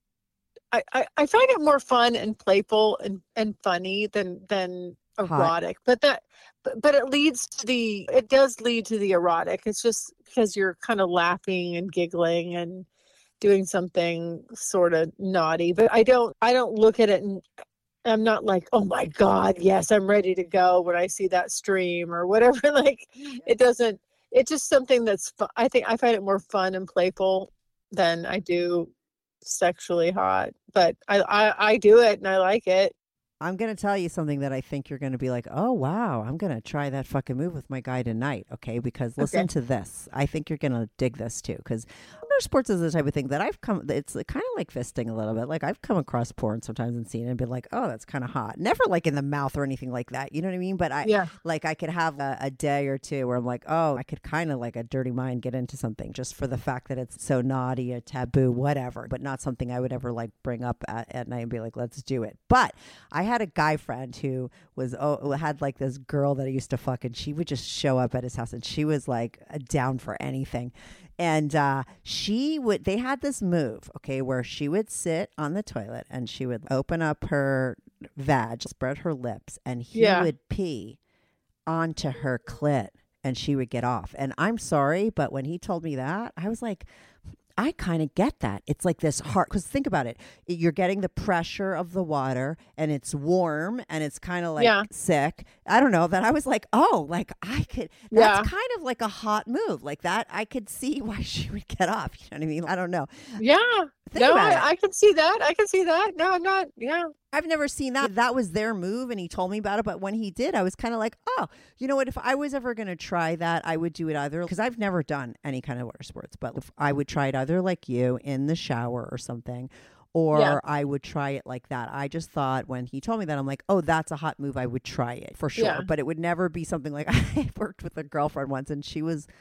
I, I, I find it more fun and playful and, and funny than than Hot. erotic. But that but, but it leads to the it does lead to the erotic. It's just because you're kind of laughing and giggling and doing something sort of naughty. But I don't I don't look at it and I'm not like, oh my God, yes, I'm ready to go when I see that stream or whatever. Like it doesn't. It's just something that's, fu- I think I find it more fun and playful than I do sexually hot. But I, I, I do it and I like it. I'm going to tell you something that I think you're going to be like, oh, wow, I'm going to try that fucking move with my guy tonight. Okay. Because listen Okay. to this. I think you're going to dig this too. Because water sports is the type of thing that I've come, it's kind of like fisting a little bit. Like I've come across porn sometimes and seen it and been like, oh, that's kind of hot. Never like in the mouth or anything like that. You know what I mean? But I, Yeah. like I could have a, a day or two where I'm like, oh, I could kind of like a dirty mind get into something just for the fact that it's so naughty, a taboo, whatever, but not something I would ever like bring up at, at night and be like, let's do it. But I had a guy friend who was, oh, who had like this girl that I used to fuck, and she would just show up at his house and she was like down for anything. And uh, she would, they had this move, okay, where she would sit on the toilet and she would open up her vag, spread her lips, and he Yeah. would pee onto her clit and she would get off. And I'm sorry, but when he told me that, I was like, I kind of get that. It's like this hard, because think about it. You're getting the pressure of the water and it's warm and it's kind of like Yeah. sick. I don't know. That I was like, oh, like I could, that's Yeah. kind of like a hot move. Like that, I could see why she would get off. You know what I mean? I don't know. Yeah. Think no, about it. I, I can see that. I can see that. No, I'm not. Yeah. I've never seen that. That was their move, and he told me about it. But when he did, I was kind of like, oh, you know what? If I was ever going to try that, I would do it either, because I've never done any kind of water sports, but if I would try it either like you in the shower or something, or Yeah. I would try it like that. I just thought when he told me that, I'm like, oh, that's a hot move. I would try it for sure. Yeah. But it would never be something like I worked with a girlfriend once, and she was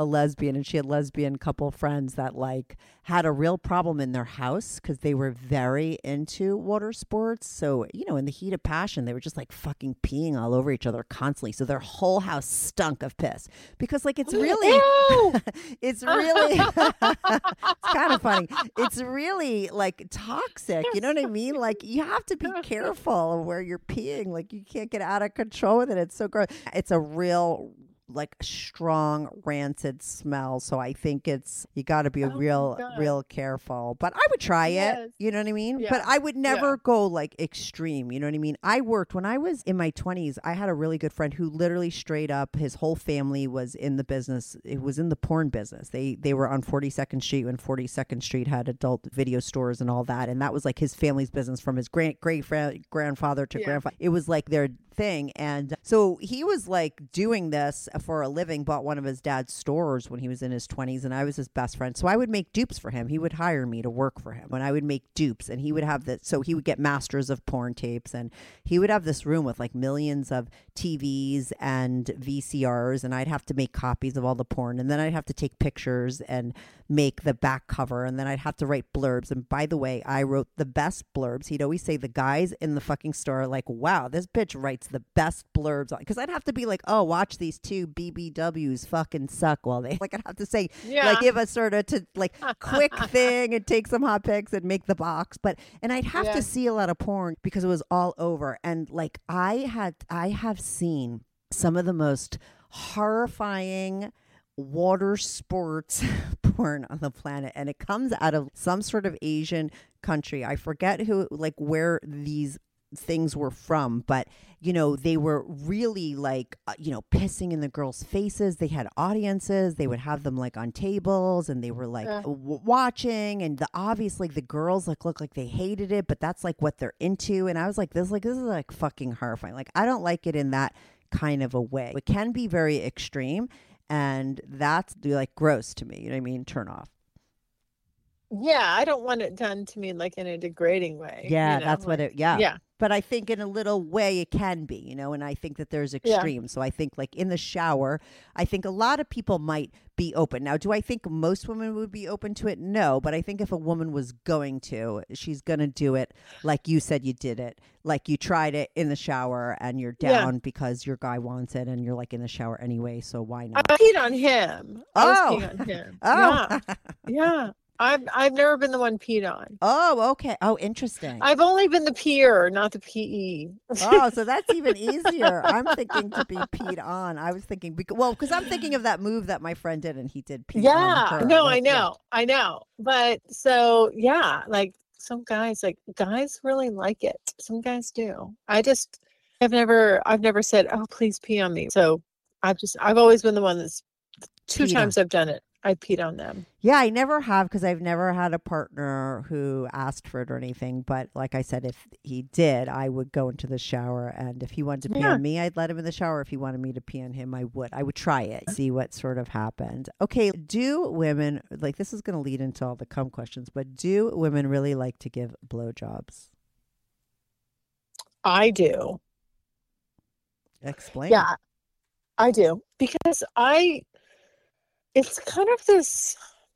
a lesbian, and she had lesbian couple friends that like had a real problem in their house because they were very into water sports. So, you know, in the heat of passion, they were just like fucking peeing all over each other constantly. So their whole house stunk of piss because like it's really, it's really, it's kind of funny. It's really like toxic. You know what I mean? Like you have to be careful of where you're peeing. Like you can't get out of control with it. It's so gross. It's a real like strong rancid smell, so I think it's you got to be a Oh my real God. real careful, but I would try Yes. it, you know what I mean? Yeah. But I would never Yeah. go like extreme, you know what I mean? I worked when I was in my twenties. I had a really good friend who literally straight up his whole family was in the business. It was in the porn business. They they were on forty-second Street when forty-second Street had adult video stores and all that, and that was like his family's business from his great great grandfather to Yeah. grandfather. It was like their thing. And so he was like doing this for a living, bought one of his dad's stores when he was in his twenties, and I was his best friend. So I would make dupes for him. He would hire me to work for him when I would make dupes, and he would have that. So he would get masters of porn tapes, and he would have this room with like millions of T Vs and V C Rs, and I'd have to make copies of all the porn, and then I'd have to take pictures and make the back cover, and then I'd have to write blurbs. And by the way, I wrote the best blurbs. He'd always say the guys in the fucking store are like, wow, this bitch writes the best blurbs, because I'd have to be like, oh, watch these two B B Ws fucking suck while they like I'd have to say Yeah. like give a sort of to like quick thing and take some hot pics and make the box. But and I'd have Yeah. to see a lot of porn because it was all over. And like I had I have seen some of the most horrifying water sports porn on the planet, and it comes out of some sort of Asian country. I forget who like where these things were from, but you know, they were really like uh, you know, pissing in the girls' faces. They had audiences. They would have them like on tables, and they were like Yeah. w- watching, and the obviously the girls like look like they hated it, but that's like what they're into. And I was like, this like this is like fucking horrifying. Like I don't like it in that kind of a way. It can be very extreme, and that's like gross to me. You know what I mean? Turn off. Yeah, I don't want it done to me like in a degrading way. Yeah, you know, that's what like- it. Yeah. Yeah. But I think in a little way it can be, you know, and I think that there's Yeah. extremes. So I think like in the shower, I think a lot of people might be open. Now, do I think most women would be open to it? No, but I think if a woman was going to, she's going to do it like you said you did it. Like you tried it in the shower and you're Yeah. down because your guy wants it and you're like in the shower anyway, so why I not? peed on him. I was Oh. peeing on him. Oh. Yeah. Yeah. I've I've never been the one peed on. Oh, okay. Oh, interesting. I've only been the peer, not the P E. Oh, so that's even easier. I'm thinking to be peed on. I was thinking, because, well, because I'm thinking of that move that my friend did, and he did pee on Yeah. her. No, Like, I know. I know. But so yeah, like some guys like guys really like it. Some guys do. I just I've never I've never said, "Oh, please pee on me." So I've just I've always been the one that's two Peed on. times I've done it. I peed on them. Yeah, I never have, because I've never had a partner who asked for it or anything. But like I said, if he did, I would go into the shower, and if he wanted to pee Yeah. on me, I'd let him in the shower. If he wanted me to pee on him, I would. I would try it, see what sort of happened. Okay, do women, like this is going to lead into all the cum questions, but do women really like to give blowjobs? I do. Explain. Yeah, I do. Because I, it's kind of this,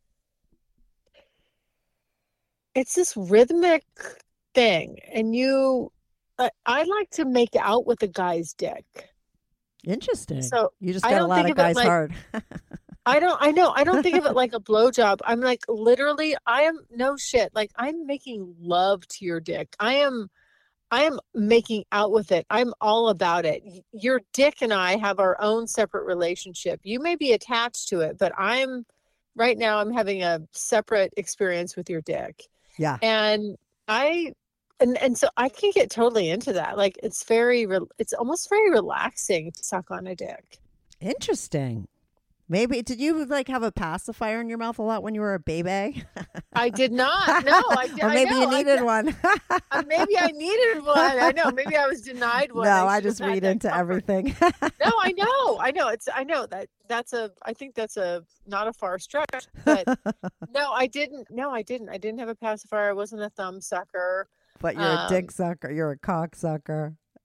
it's this rhythmic thing. And you, I, I like to make out with a guy's dick. Interesting. So You just I got a don't lot think of of it guys like- hard. I don't, I know, I don't think of it like a blowjob. I'm like, literally, I am no shit. Like, I'm making love to your dick. I am, I am making out with it. I'm all about it. Y- Your dick and I have our own separate relationship. You may be attached to it, but I'm, right now, I'm having a separate experience with your dick. Yeah. And I, and, and so I can get totally into that. Like, it's very, re- it's almost very relaxing to suck on a dick. Interesting. Maybe did you like have a pacifier in your mouth a lot when you were a baby? I did not. No, I did. Or maybe I know, you I needed did- one. uh, maybe I needed one. I know. Maybe I was denied one. No, I should have just had read that into comfort. everything. No, I know. I know. It's. I know that. That's a. I think that's a not a far stretch. But no, I didn't. No, I didn't. I didn't have a pacifier. I wasn't a thumb sucker. But you're a dick Um, sucker. You're a cock sucker.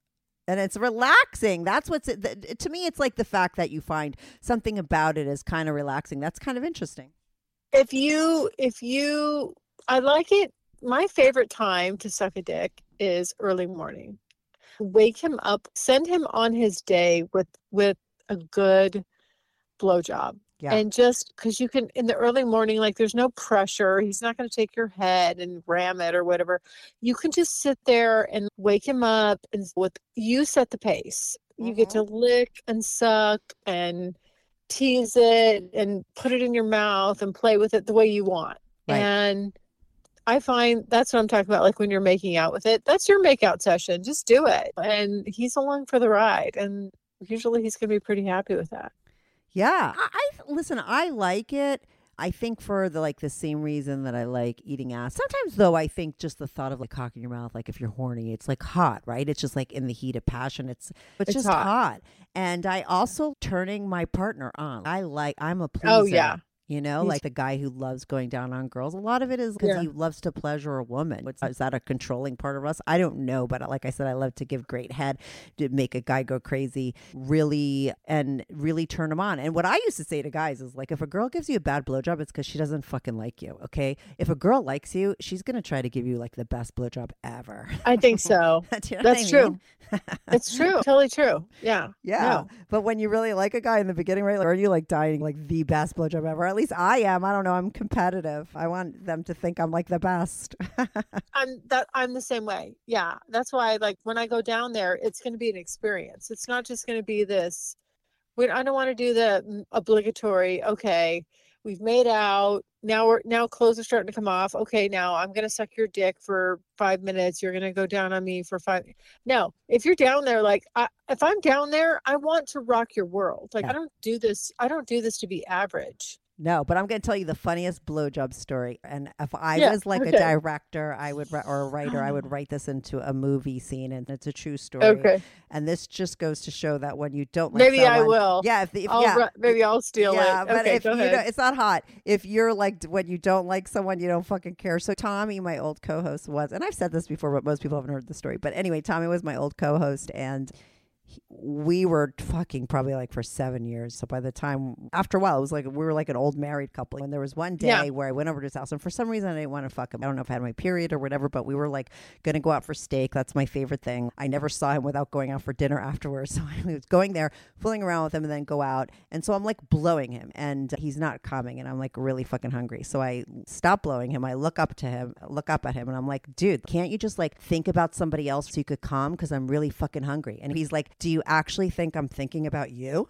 And it's relaxing. That's what's it, to me. It's like the fact that you find something about it is kind of relaxing. That's kind of interesting. If you, if you, I like it. My favorite time to suck a dick is early morning. Wake him up, send him on his day with with a good blowjob. Yeah. And just because you can, in the early morning, like there's no pressure. He's not going to take your head and ram it or whatever. You can just sit there and wake him up, and with you set the pace. You Mm-hmm. get to lick and suck and tease it and put it in your mouth and play with it the way you want. Right. And I find that's what I'm talking about. Like when you're making out with it, that's your makeout session. Just do it. And he's along for the ride. And usually he's going to be pretty happy with that. Yeah. I, I listen, I like it. I think for the like the same reason that I like eating ass. Sometimes though, I think just the thought of like cock in your mouth, like if you're horny, it's like hot, right? It's just like in the heat of passion. It's it's, It's just hot. hot. And I also turning my partner on. I like I'm a pleaser. Oh, yeah. You know, He's- like the guy who loves going down on girls. A lot of it is because Yeah. he loves to pleasure a woman. What's- Is that a controlling part of us? I don't know. But like I said, I love to give great head, to make a guy go crazy, really, and really turn him on. And what I used to say to guys is like, if a girl gives you a bad blowjob, it's because she doesn't fucking like you. Okay. If a girl likes you, she's going to try to give you like the best blowjob ever. I think so. Do you know That's what I true. mean? It's true. Totally true. Yeah. Yeah. No. But when you really like a guy in the beginning, right? Like, are you like dying like the best blowjob ever? At least I am. I don't know. I'm competitive. I want them to think I'm like the best. I'm that I'm the same way. Yeah. That's why like when I go down there, it's going to be an experience. It's not just going to be this. We, I don't want to do the mm, obligatory. Okay, we've made out. Now we're now clothes are starting to come off. Okay, now I'm going to suck your dick for five minutes. You're going to go down on me for five. No, if you're down there, like I, if I'm down there, I want to rock your world. Like Yeah. I don't do this. I don't do this to be average. No, but I'm going to tell you the funniest blowjob story. And if I Yeah, was like okay. a director, I would ri- or a writer, I would write this into a movie scene, and it's a true story. Okay, And this just goes to show that when you don't like maybe I someone- will. Yeah, if, the, if I'll yeah, ru- maybe I'll steal yeah, it. but Okay, if go you ahead. don't, it's not hot. If you're like when you don't like someone, you don't fucking care. So Tommy, my old co-host, was, and I've said this before, but most people haven't heard the story. But anyway, Tommy was my old co-host, and he- we were fucking probably like for seven years. So by the time, after a while, it was like we were like an old married couple. And there was one day Yeah. where I went over to his house, and for some reason I didn't want to fuck him. I don't know if I had my period or whatever, but we were like going to go out for steak. That's my favorite thing. I never saw him without going out for dinner afterwards. So I was going there, fooling around with him, and then go out. And so I'm like blowing him, and he's not coming, and I'm like really fucking hungry. So I stop blowing him. I look up to him, look up at him, and I'm like, dude, can't you just like think about somebody else so you could come? Because I'm really fucking hungry. And he's like, do you actually think I'm thinking about you?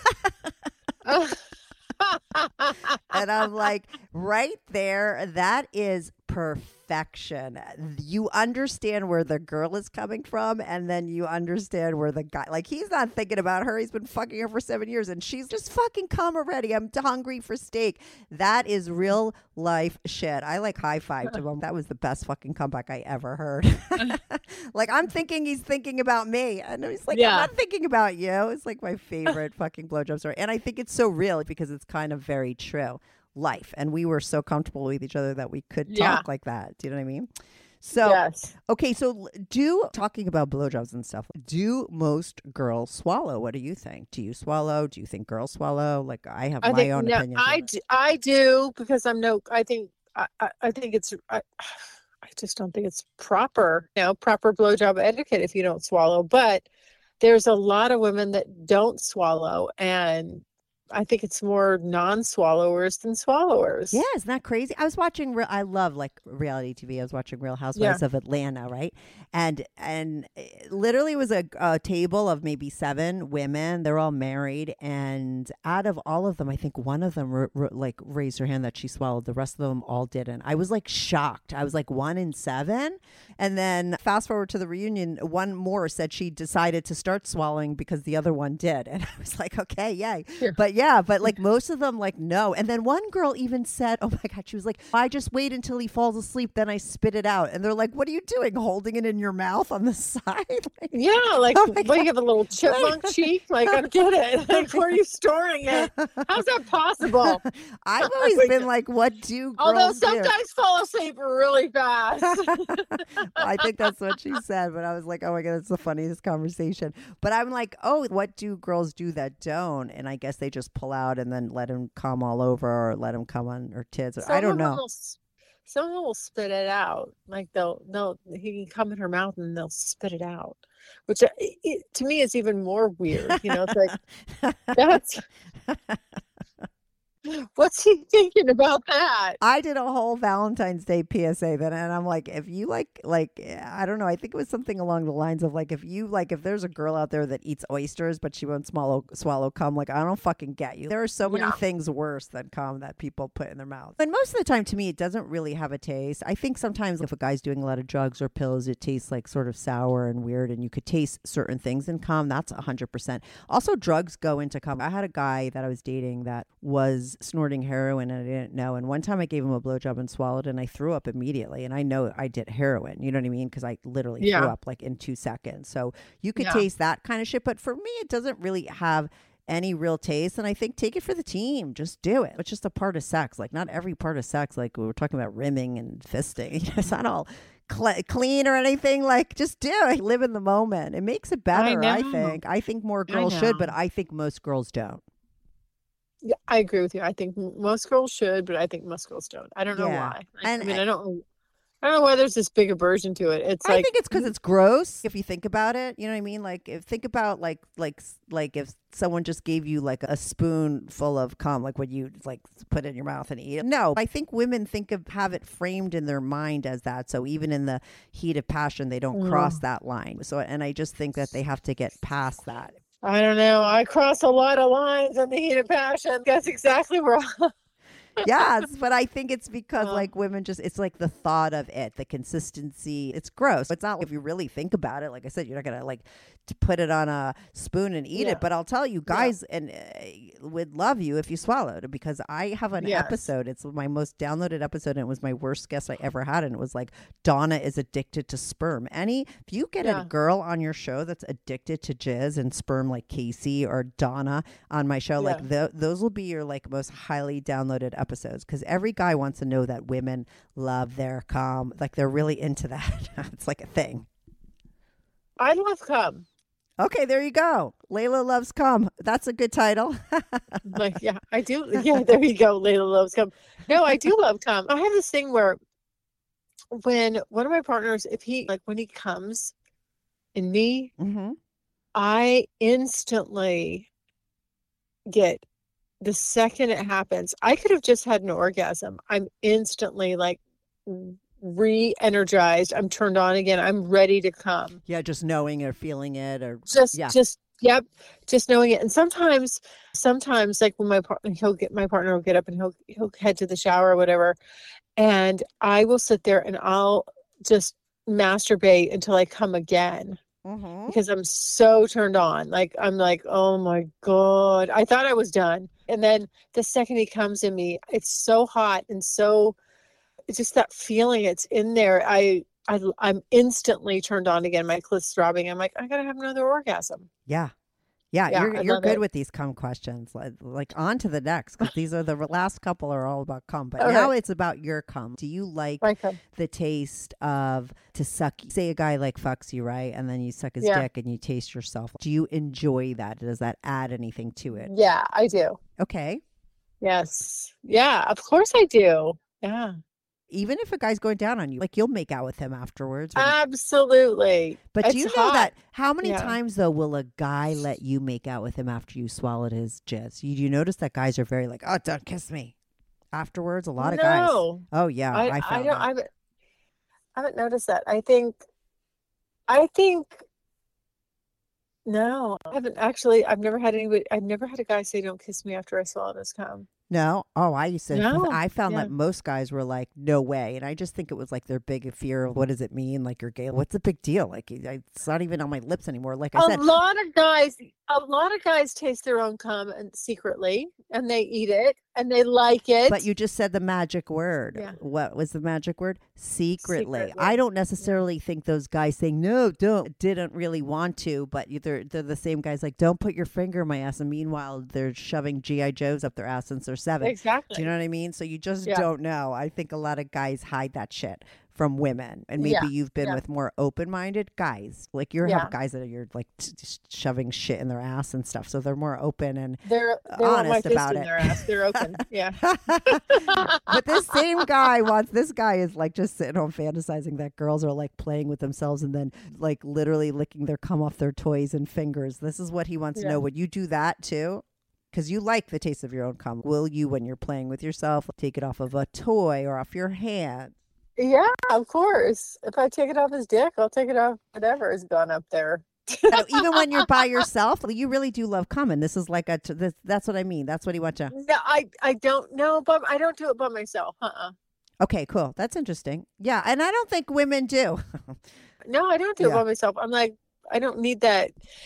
And I'm like, right there, that is perfection. You understand where the girl is coming from, and then you understand where the guy, like, he's not thinking about her. He's been fucking her for seven years, and she's just fucking come already. I'm hungry for steak. That is real life shit. I like high five to him. That was the best fucking comeback I ever heard. Like, I'm thinking he's thinking about me, and he's like, Yeah. I'm not thinking about you. It's like my favorite fucking blowjob story, and I think it's so real because it's kind of very true. Life, and we were so comfortable with each other that we could Yeah. talk like that. Do you know what I mean? So Yes. okay, so l- do talking about blowjobs and stuff. Do most girls swallow? What do you think? Do you swallow? Do you think girls swallow? Like, I have I my think own no, opinion. I do, I do because I'm no. I think I, I, I think it's. I, I just don't think it's proper. You know, proper blowjob etiquette if you don't swallow. But there's a lot of women that don't swallow, and I think it's more non-swallowers than swallowers. Yeah, isn't that crazy? I was watching. Real, I love like reality T V. I was watching Real Housewives Yeah. of Atlanta, right? And and it literally was a, a table of maybe seven women. They're all married, and out of all of them, I think one of them r- r- like raised her hand that she swallowed. The rest of them all didn't. I was like shocked. I was like one in seven, and then fast forward to the reunion, one more said she decided to start swallowing because the other one did, and I was like, okay, yay. Yeah. But yeah. Yeah, but like most of them, like, no. And then one girl even said, oh my God, she was like, I just wait until he falls asleep, then I spit it out. And they're like, what are you doing? Holding it in your mouth on the side? Like, yeah, like, oh my what, you have a little chipmunk cheek? Like, I don't get it. Like, where are you storing it? How's that possible? I've always been like, what do girls Although some do? guys fall asleep really fast. I think that's what she said, but I was like, oh my God, it's the funniest conversation. But I'm like, oh, what do girls do that don't? And I guess they just pull out and then let him come all over or let him come on her tits. Some I don't of them know. will s- Some of them will spit it out. Like they'll, they'll, he can come in her mouth and they'll spit it out, which uh, it, to me is even more weird. You know, it's like, that's, what's he thinking about that? I did a whole Valentine's Day P S A then, and I'm like, if you like, like, I don't know, I think it was something along the lines of like, if you like, if there's a girl out there that eats oysters, but she won't swallow, swallow cum, like, I don't fucking get you. There are so many Yeah. things worse than cum that people put in their mouth. And most of the time, to me, it doesn't really have a taste. I think sometimes if a guy's doing a lot of drugs or pills, it tastes like sort of sour and weird, and you could taste certain things in cum. That's one hundred percent. Also, drugs go into cum. I had a guy that I was dating that was snorting heroin and I didn't know. And one time I gave him a blowjob and swallowed and I threw up immediately. And I know I did heroin. You know what I mean? Because I literally Yeah. threw up like in two seconds. So you could Yeah. taste that kind of shit. But for me, it doesn't really have any real taste. And I think take it for the team. Just do it. It's just a part of sex. Like not every part of sex, like we were talking about rimming and fisting. It's not all cle clean or anything. Like just do it. Live in the moment. It makes it better, I, know. think. I think more I girls should, but know. I think most girls don't. Yeah, I agree with you. I think m- most girls should, but I think most girls don't. I don't know Yeah. why. Like, And I mean, I- I don't know. I don't know why there's this big aversion to it. It's I like think it's because it's gross. If you think about it, you know what I mean. Like, if think about like like s- like if someone just gave you like a spoonful of cum, like would you like put it in your mouth and eat it? No, I think women think of have it framed in their mind as that. So even in the heat of passion, they don't cross that line. So, and I just think that they have to get past that. I don't know. I cross a lot of lines in the heat of passion. That's exactly where I, Yes, but I think it's because Uh. like women just it's like the thought of it, the consistency. It's gross. It's not if you really think about it. Like I said, you're not gonna like to put it on a spoon and eat Yeah. it. But I'll tell you, guys, and uh, would love you if you swallowed it because I have an Yes. episode. It's my most downloaded episode, and it was my worst guest I ever had, and it was like Donna is addicted to sperm. Any if you get Yeah. a girl on your show that's addicted to jizz and sperm, like Casey or Donna on my show, like Yeah. th- those will be your like most highly downloaded episodes because every guy wants to know that women love their cum, like they're really into that. It's like a thing. I love cum. Okay, there you go. Layla loves cum. That's a good title. Like, yeah, I do. Yeah, there you go. Layla loves cum. No, I do love cum. I have this thing where when one of my partners, if he, like, when he comes in me, Mm-hmm. I instantly get the second it happens. I could have just had an orgasm. I'm instantly like re-energized. I'm turned on again. I'm ready to come. Yeah, just knowing or feeling it, or Just, yeah. just, yep, just knowing it. And sometimes, sometimes, like when my partner, he'll get my partner will get up and he'll he'll head to the shower or whatever, and I will sit there and I'll just masturbate until I come again. Mm-hmm. Because I'm so turned on. Like, I'm like, oh my God. I thought I was done. And then the second he comes in me, it's so hot and so, it's just that feeling, it's in there. I, I, I'm instantly turned on again. My clit's throbbing. I'm like, I gotta have another orgasm. Yeah. Yeah, Yeah, you're I you're love good it. with these cum questions. Like, like on to the next because these are the last couple are all about cum. But Okay. now it's about your cum. Do you like Right, cum. the taste of to suck? Say a guy like fucks you, right? And then you suck his Yeah. dick and you taste yourself. Do you enjoy that? Does that add anything to it? Yeah, I do. Okay. Yes. Yeah, of course I do. Yeah, Even if a guy's going down on you, like you'll make out with him afterwards. when- absolutely. but do you It's know hot. that how many Yeah. times though will a guy let you make out with him after you swallowed his jizz? You, you notice that guys are very like, oh, don't kiss me. Afterwards, a lot of guys. No. Oh yeah, I, I, I, found don't. that. I haven't, I haven't noticed that. I think, I think, no, I haven't actually. I've never had anybody. I've never had a guy say, "Don't kiss me" after I swallowed his cum. No? Oh, I used to. No. I found Yeah. that most guys were like, no way. And I just think it was like their big fear of what does it mean? Like you're gay. What's the big deal? Like it's not even on my lips anymore. Like I A said, lot of guys, a lot of guys taste their own cum and secretly, and they eat it and they like it. but you just said the magic word. Yeah. What was the magic word? Secretly. Secretly. I don't necessarily think those guys saying, no, don't, didn't really want to, but they're, they're the same guys like, don't put your finger in my ass. And meanwhile, they're shoving G I. Joes up their ass since they're seven. Exactly. Do you know what I mean? So you just Yeah. don't know. I think a lot of guys hide that shit from women. And maybe Yeah. you've been Yeah. with more open-minded guys. Like you Yeah. have guys that are you're like t- t- shoving shit in their ass and stuff. So they're more open and They're they want my honest fist about in it. their ass. They're open. Yeah. but this same guy wants this guy is like just sitting home fantasizing that girls are like playing with themselves and then like literally licking their cum off their toys and fingers. This is what he wants to Yeah. know. Would you do that too? Because you like the taste of your own cum. Will you, when you're playing with yourself, take it off of a toy or off your hand? Yeah, of course. If I take it off his dick, I'll take it off whatever has gone up there. So even when you're by yourself, you really do love cum. And this is like a, t- this, that's what I mean. That's what he wants to. No, I, I don't know, but I don't do it by myself. Uh-uh. Okay, cool. That's interesting. Yeah. And I don't think women do. No, I don't do it Yeah. by myself. I'm like, I don't need that.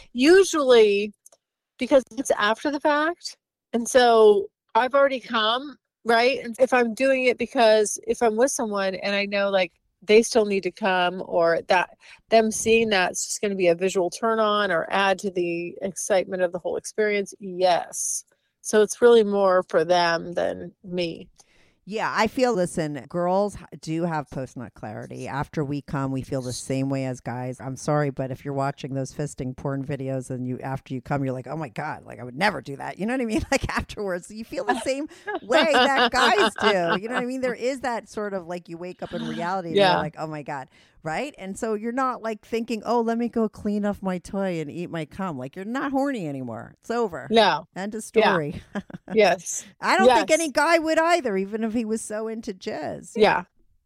Usually, because it's after the fact. And so I've already come, right? And if I'm doing it because if I'm with someone and I know like they still need to come or that them seeing that's just going to be a visual turn on or add to the excitement of the whole experience, yes. So it's really more for them than me. Yeah, I feel, listen, girls do have post-nut clarity. After we come, we feel the same way as guys. I'm sorry, but if you're watching those fisting porn videos and you after you come, you're like, oh my God, like I would never do that. You know what I mean? Like afterwards, you feel the same way that guys do. You know what I mean? There is that sort of like you wake up in reality and Yeah. you're like, oh my God. Right? And so you're not like thinking, oh, let me go clean off my toy and eat my cum. Like you're not horny anymore. It's over. No. End of Yeah. story. Yes. I don't think Yes. any guy would either, even if he was so into jizz. Yeah.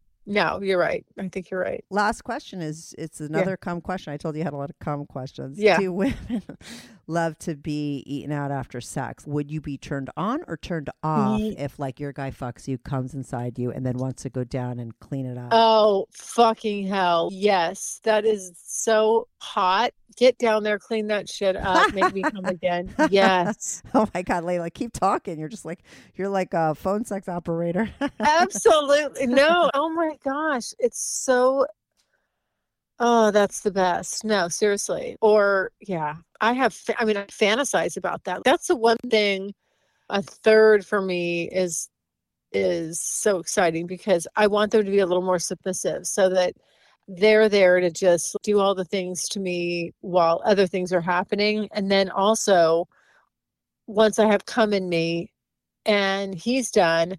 No, you're right. I think you're right. Last question is it's another cum question. I told you I had a lot of cum questions. Yeah. Do women love to be eaten out after sex? Would you be turned on or turned off Ye- if like your guy fucks you, comes inside you, and then wants to go down and clean it up? Oh, fucking hell. Yes. That is so hot. Get down there, clean that shit up, make me come again. Yes. Oh my God, Layla, keep talking. You're just like you're like a phone sex operator. Absolutely. No. Oh my gosh. It's so oh, that's the best. No, seriously. Or yeah. I have fa- I mean I fantasize about that. That's the one thing. A third for me is is so exciting because I want them to be a little more submissive so that they're there to just do all the things to me while other things are happening. And then also, once I have come in me and he's done,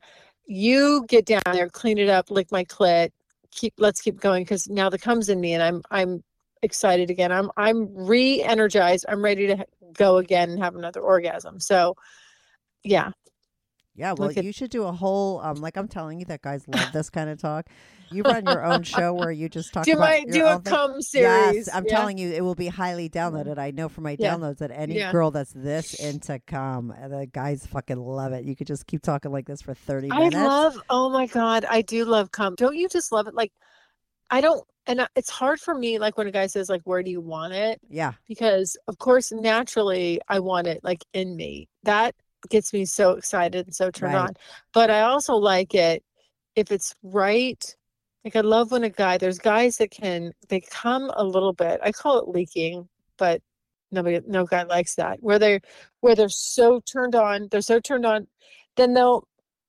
you get down there, clean it up, lick my clit, keep let's keep going because now the comes in me and I'm I'm excited again. I'm I'm re-energized. I'm ready to go again and have another orgasm. So yeah. Yeah, well, Look at- you should do a whole um like I'm telling you that guys love this kind of talk. You run your own show where you just talk Do about my your do a own thing. cum series. Yes, I'm Yeah. telling you, it will be highly downloaded. I know from my Yeah. downloads that any Yeah. girl that's this into cum, uh, the guys fucking love it. You could just keep talking like this for thirty I minutes. love, oh my God, I do love cum. Don't you just love it? Like, I don't, and I- it's hard for me, like when a guy says, like, where do you want it? Yeah, Because, of course, naturally, I want it like in me. That gets me so excited and so turned Right. on. But I also like it if it's right. Like, I love when a guy, there's guys that can, they come a little bit. I call it leaking, but nobody, no guy likes that. Where they're, where they're so turned on, they're so turned on, then they'll,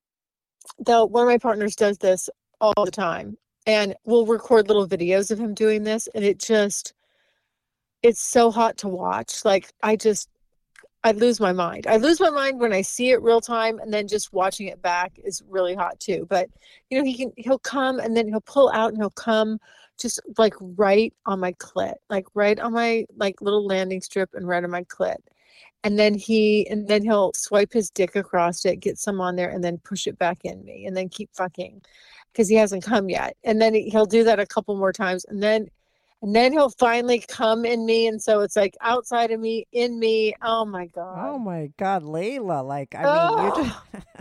they'll, one of my partners does this all the time. And we'll record little videos of him doing this. And it just, it's so hot to watch. Like, I just, I lose my mind. I lose my mind when I see it real time, and then just watching it back is really hot too. But you know, he can he'll come and then he'll pull out and he'll come just like right on my clit, like right on my like little landing strip and right on my clit. And then he and then he'll swipe his dick across it, get some on there, and then push it back in me, and then keep fucking because he hasn't come yet. And then he- he'll do that a couple more times, and then. And then he'll finally come in me. And so it's like outside of me, in me. Oh my God. Oh my God, Layla! Like I mean, you Oh. just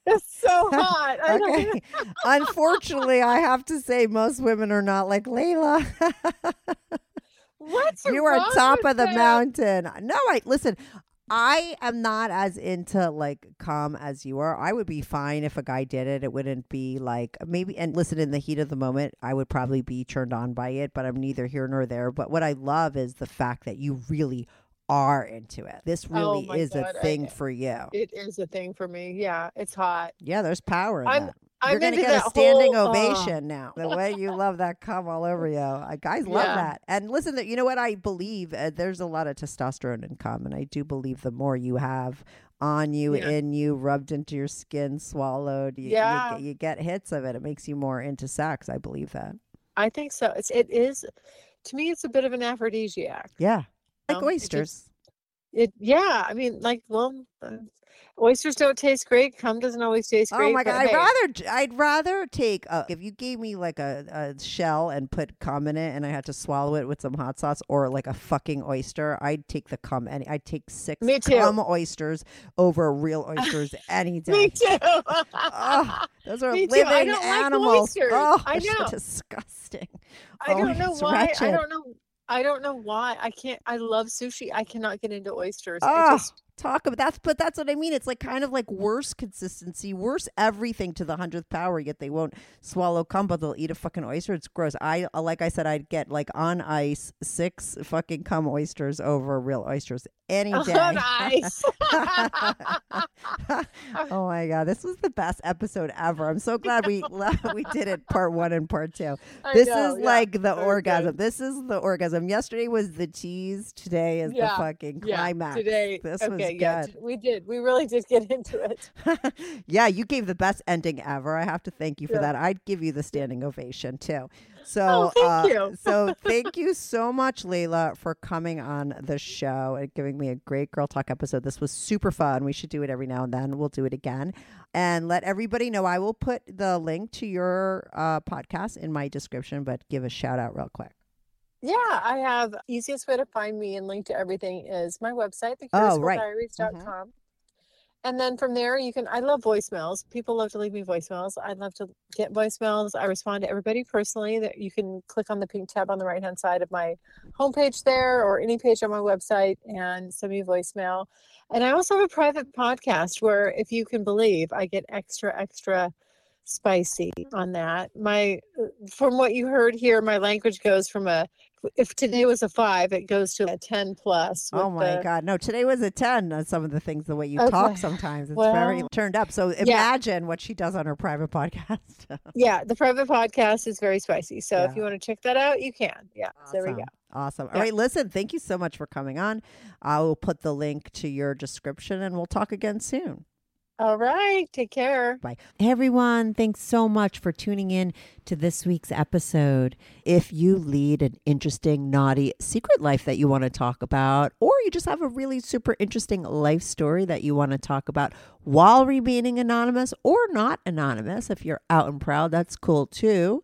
It's so hot. I don't Okay. Unfortunately, I have to say most women are not like Layla. What's You are wrong top with of the that? mountain. No, I listen. I am not as into like calm as you are. I would be fine if a guy did it. It wouldn't be like maybe. And listen, in the heat of the moment, I would probably be turned on by it. But I'm neither here nor there. But what I love is the fact that you really are into it. This really Oh my is God, a I- thing for you. It is a thing for me. Yeah, it's hot. Yeah, there's power in I'm- that. I'm You're going to into get a that standing whole, uh, ovation now. The way you love that cum all over you. Uh, guys love Yeah. that. And listen, that you know what I believe? Uh, there's a lot of testosterone in cum. And I do believe the more you have on you, Yeah. in you, rubbed into your skin, swallowed, you, Yeah. you, get, you get hits of it. It makes you more into sex. I believe that. I think so. It's it is to me. It's a bit of an aphrodisiac. Yeah. Like know, it oysters. just- It yeah. I mean, like well, uh, oysters don't taste great. Cum doesn't always taste great. Oh my but god! I'd hey, rather I'd rather take a, if you gave me like a, a shell and put cum in it, and I had to swallow it with some hot sauce, or like a fucking oyster. I'd take the cum. Any I'd take six Me too. cum oysters over real oysters any day. Me too. Ugh, those are Me too. I living don't like animals. oysters. Oh, I they're so know. disgusting. I Oh, don't know it's why. I wretched. don't know. I don't know why. I can't. I love sushi. I cannot get into oysters. Oh, I just talk about that's but that's what I mean. It's like kind of like worse consistency, worse everything to the hundredth power. Yet they won't swallow cum, but they'll eat a fucking oyster. It's gross. I like I said, I'd get like on ice six fucking cum oysters over real oysters any day. on ice. Oh my god, this was the best episode ever. I'm so glad we we did it part one and part two. I This know, is yeah. like the Very orgasm. good. This is the orgasm. Yesterday was the tease. Today is Yeah, the fucking Yeah, climax. today. This okay, was yeah, good. t- we did. We really did get into it. Yeah, you gave the best ending ever. I have to thank you for Yeah. that. I'd give you the standing ovation too. So, Oh, thank uh, you. so thank you so much, Layla, for coming on the show and giving me a great Girl Talk episode. This was super fun. We should do it every now and then. We'll do it again. And let everybody know I will put the link to your uh, podcast in my description, but give a shout out real quick. Yeah, I have easiest way to find me and link to everything is my website, the Oh, curious right. diaries dot com. And then from there, you can, I love voicemails. People love to leave me voicemails. I love to get voicemails. I respond to everybody personally. That you can click on the pink tab on the right hand side of my homepage there or any page on my website and send me a voicemail. And I also have a private podcast where, if you can believe, I get extra, extra spicy on that. My, from what you heard here, my language goes from a, if today was a five, it goes to a ten plus. Oh with my the- God. No, today was a ten on some of the things, the way you Okay. talk sometimes. It's very Well, turned up. So imagine what she does on her private podcast. Yeah, the private podcast is very spicy. So Yeah. if you want to check that out, you can. Yeah. So there we go. Awesome. All Yeah. right, listen, thank you so much for coming on. I will put the link to your description and we'll talk again soon. All right. Take care. Bye. Hey everyone, thanks so much for tuning in to this week's episode. If you lead an interesting, naughty secret life that you want to talk about, or you just have a really super interesting life story that you want to talk about while remaining anonymous or not anonymous, if you're out and proud, that's cool too.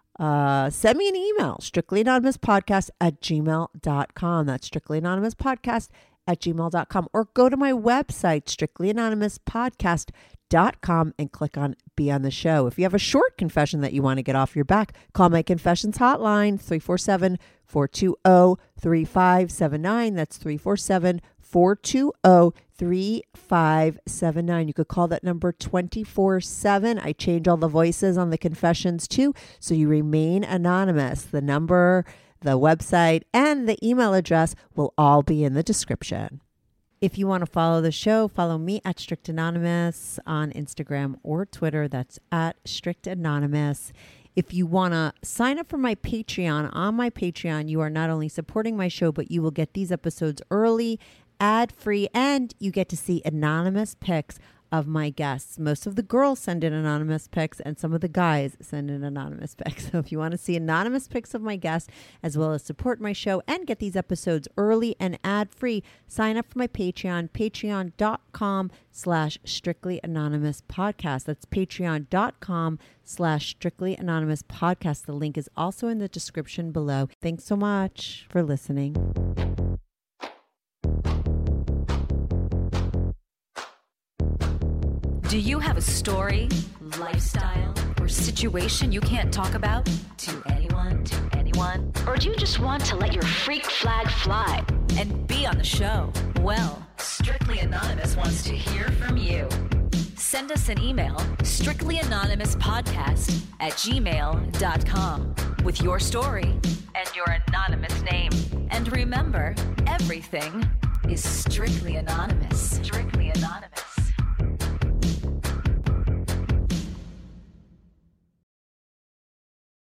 Uh, send me an email, strictlyanonymouspodcast at gmail dot com. That's strictlyanonymouspodcast at gmail dot com. Or go to my website, strictlyanonymouspodcast dot com, and click on Be on the Show. If you have a short confession that you want to get off your back, call my confessions hotline, three four seven, four two zero, three five seven nine. That's three four seven, four two zero, three five seven nine. You could call that number twenty-four seven. I change all the voices on the confessions too, so you remain anonymous. The number, the website, and the email address will all be in the description. If you want to follow the show, follow me at Strict Anonymous on Instagram or Twitter. That's at Strict Anonymous. If you want to sign up for my Patreon, on my Patreon, you are not only supporting my show, but you will get these episodes early, ad-free, and you get to see anonymous pics of my guests. Most of the girls send in anonymous pics and some of the guys send in anonymous pics. So if you want to see anonymous pics of my guests, as well as support my show and get these episodes early and ad-free, sign up for my Patreon, patreon.com slash strictly anonymous podcast. That's patreon.com slash strictly anonymous podcast. The link is also in the description below. Thanks so much for listening. Do you have a story, lifestyle, or situation you can't talk about to anyone, to anyone? Or do you just want to let your freak flag fly and be on the show? Well, Strictly Anonymous wants to hear from you. Send us an email, strictlyanonymouspodcast at gmail dot com, with your story and your anonymous name. And remember, everything is strictly anonymous. Strictly Anonymous.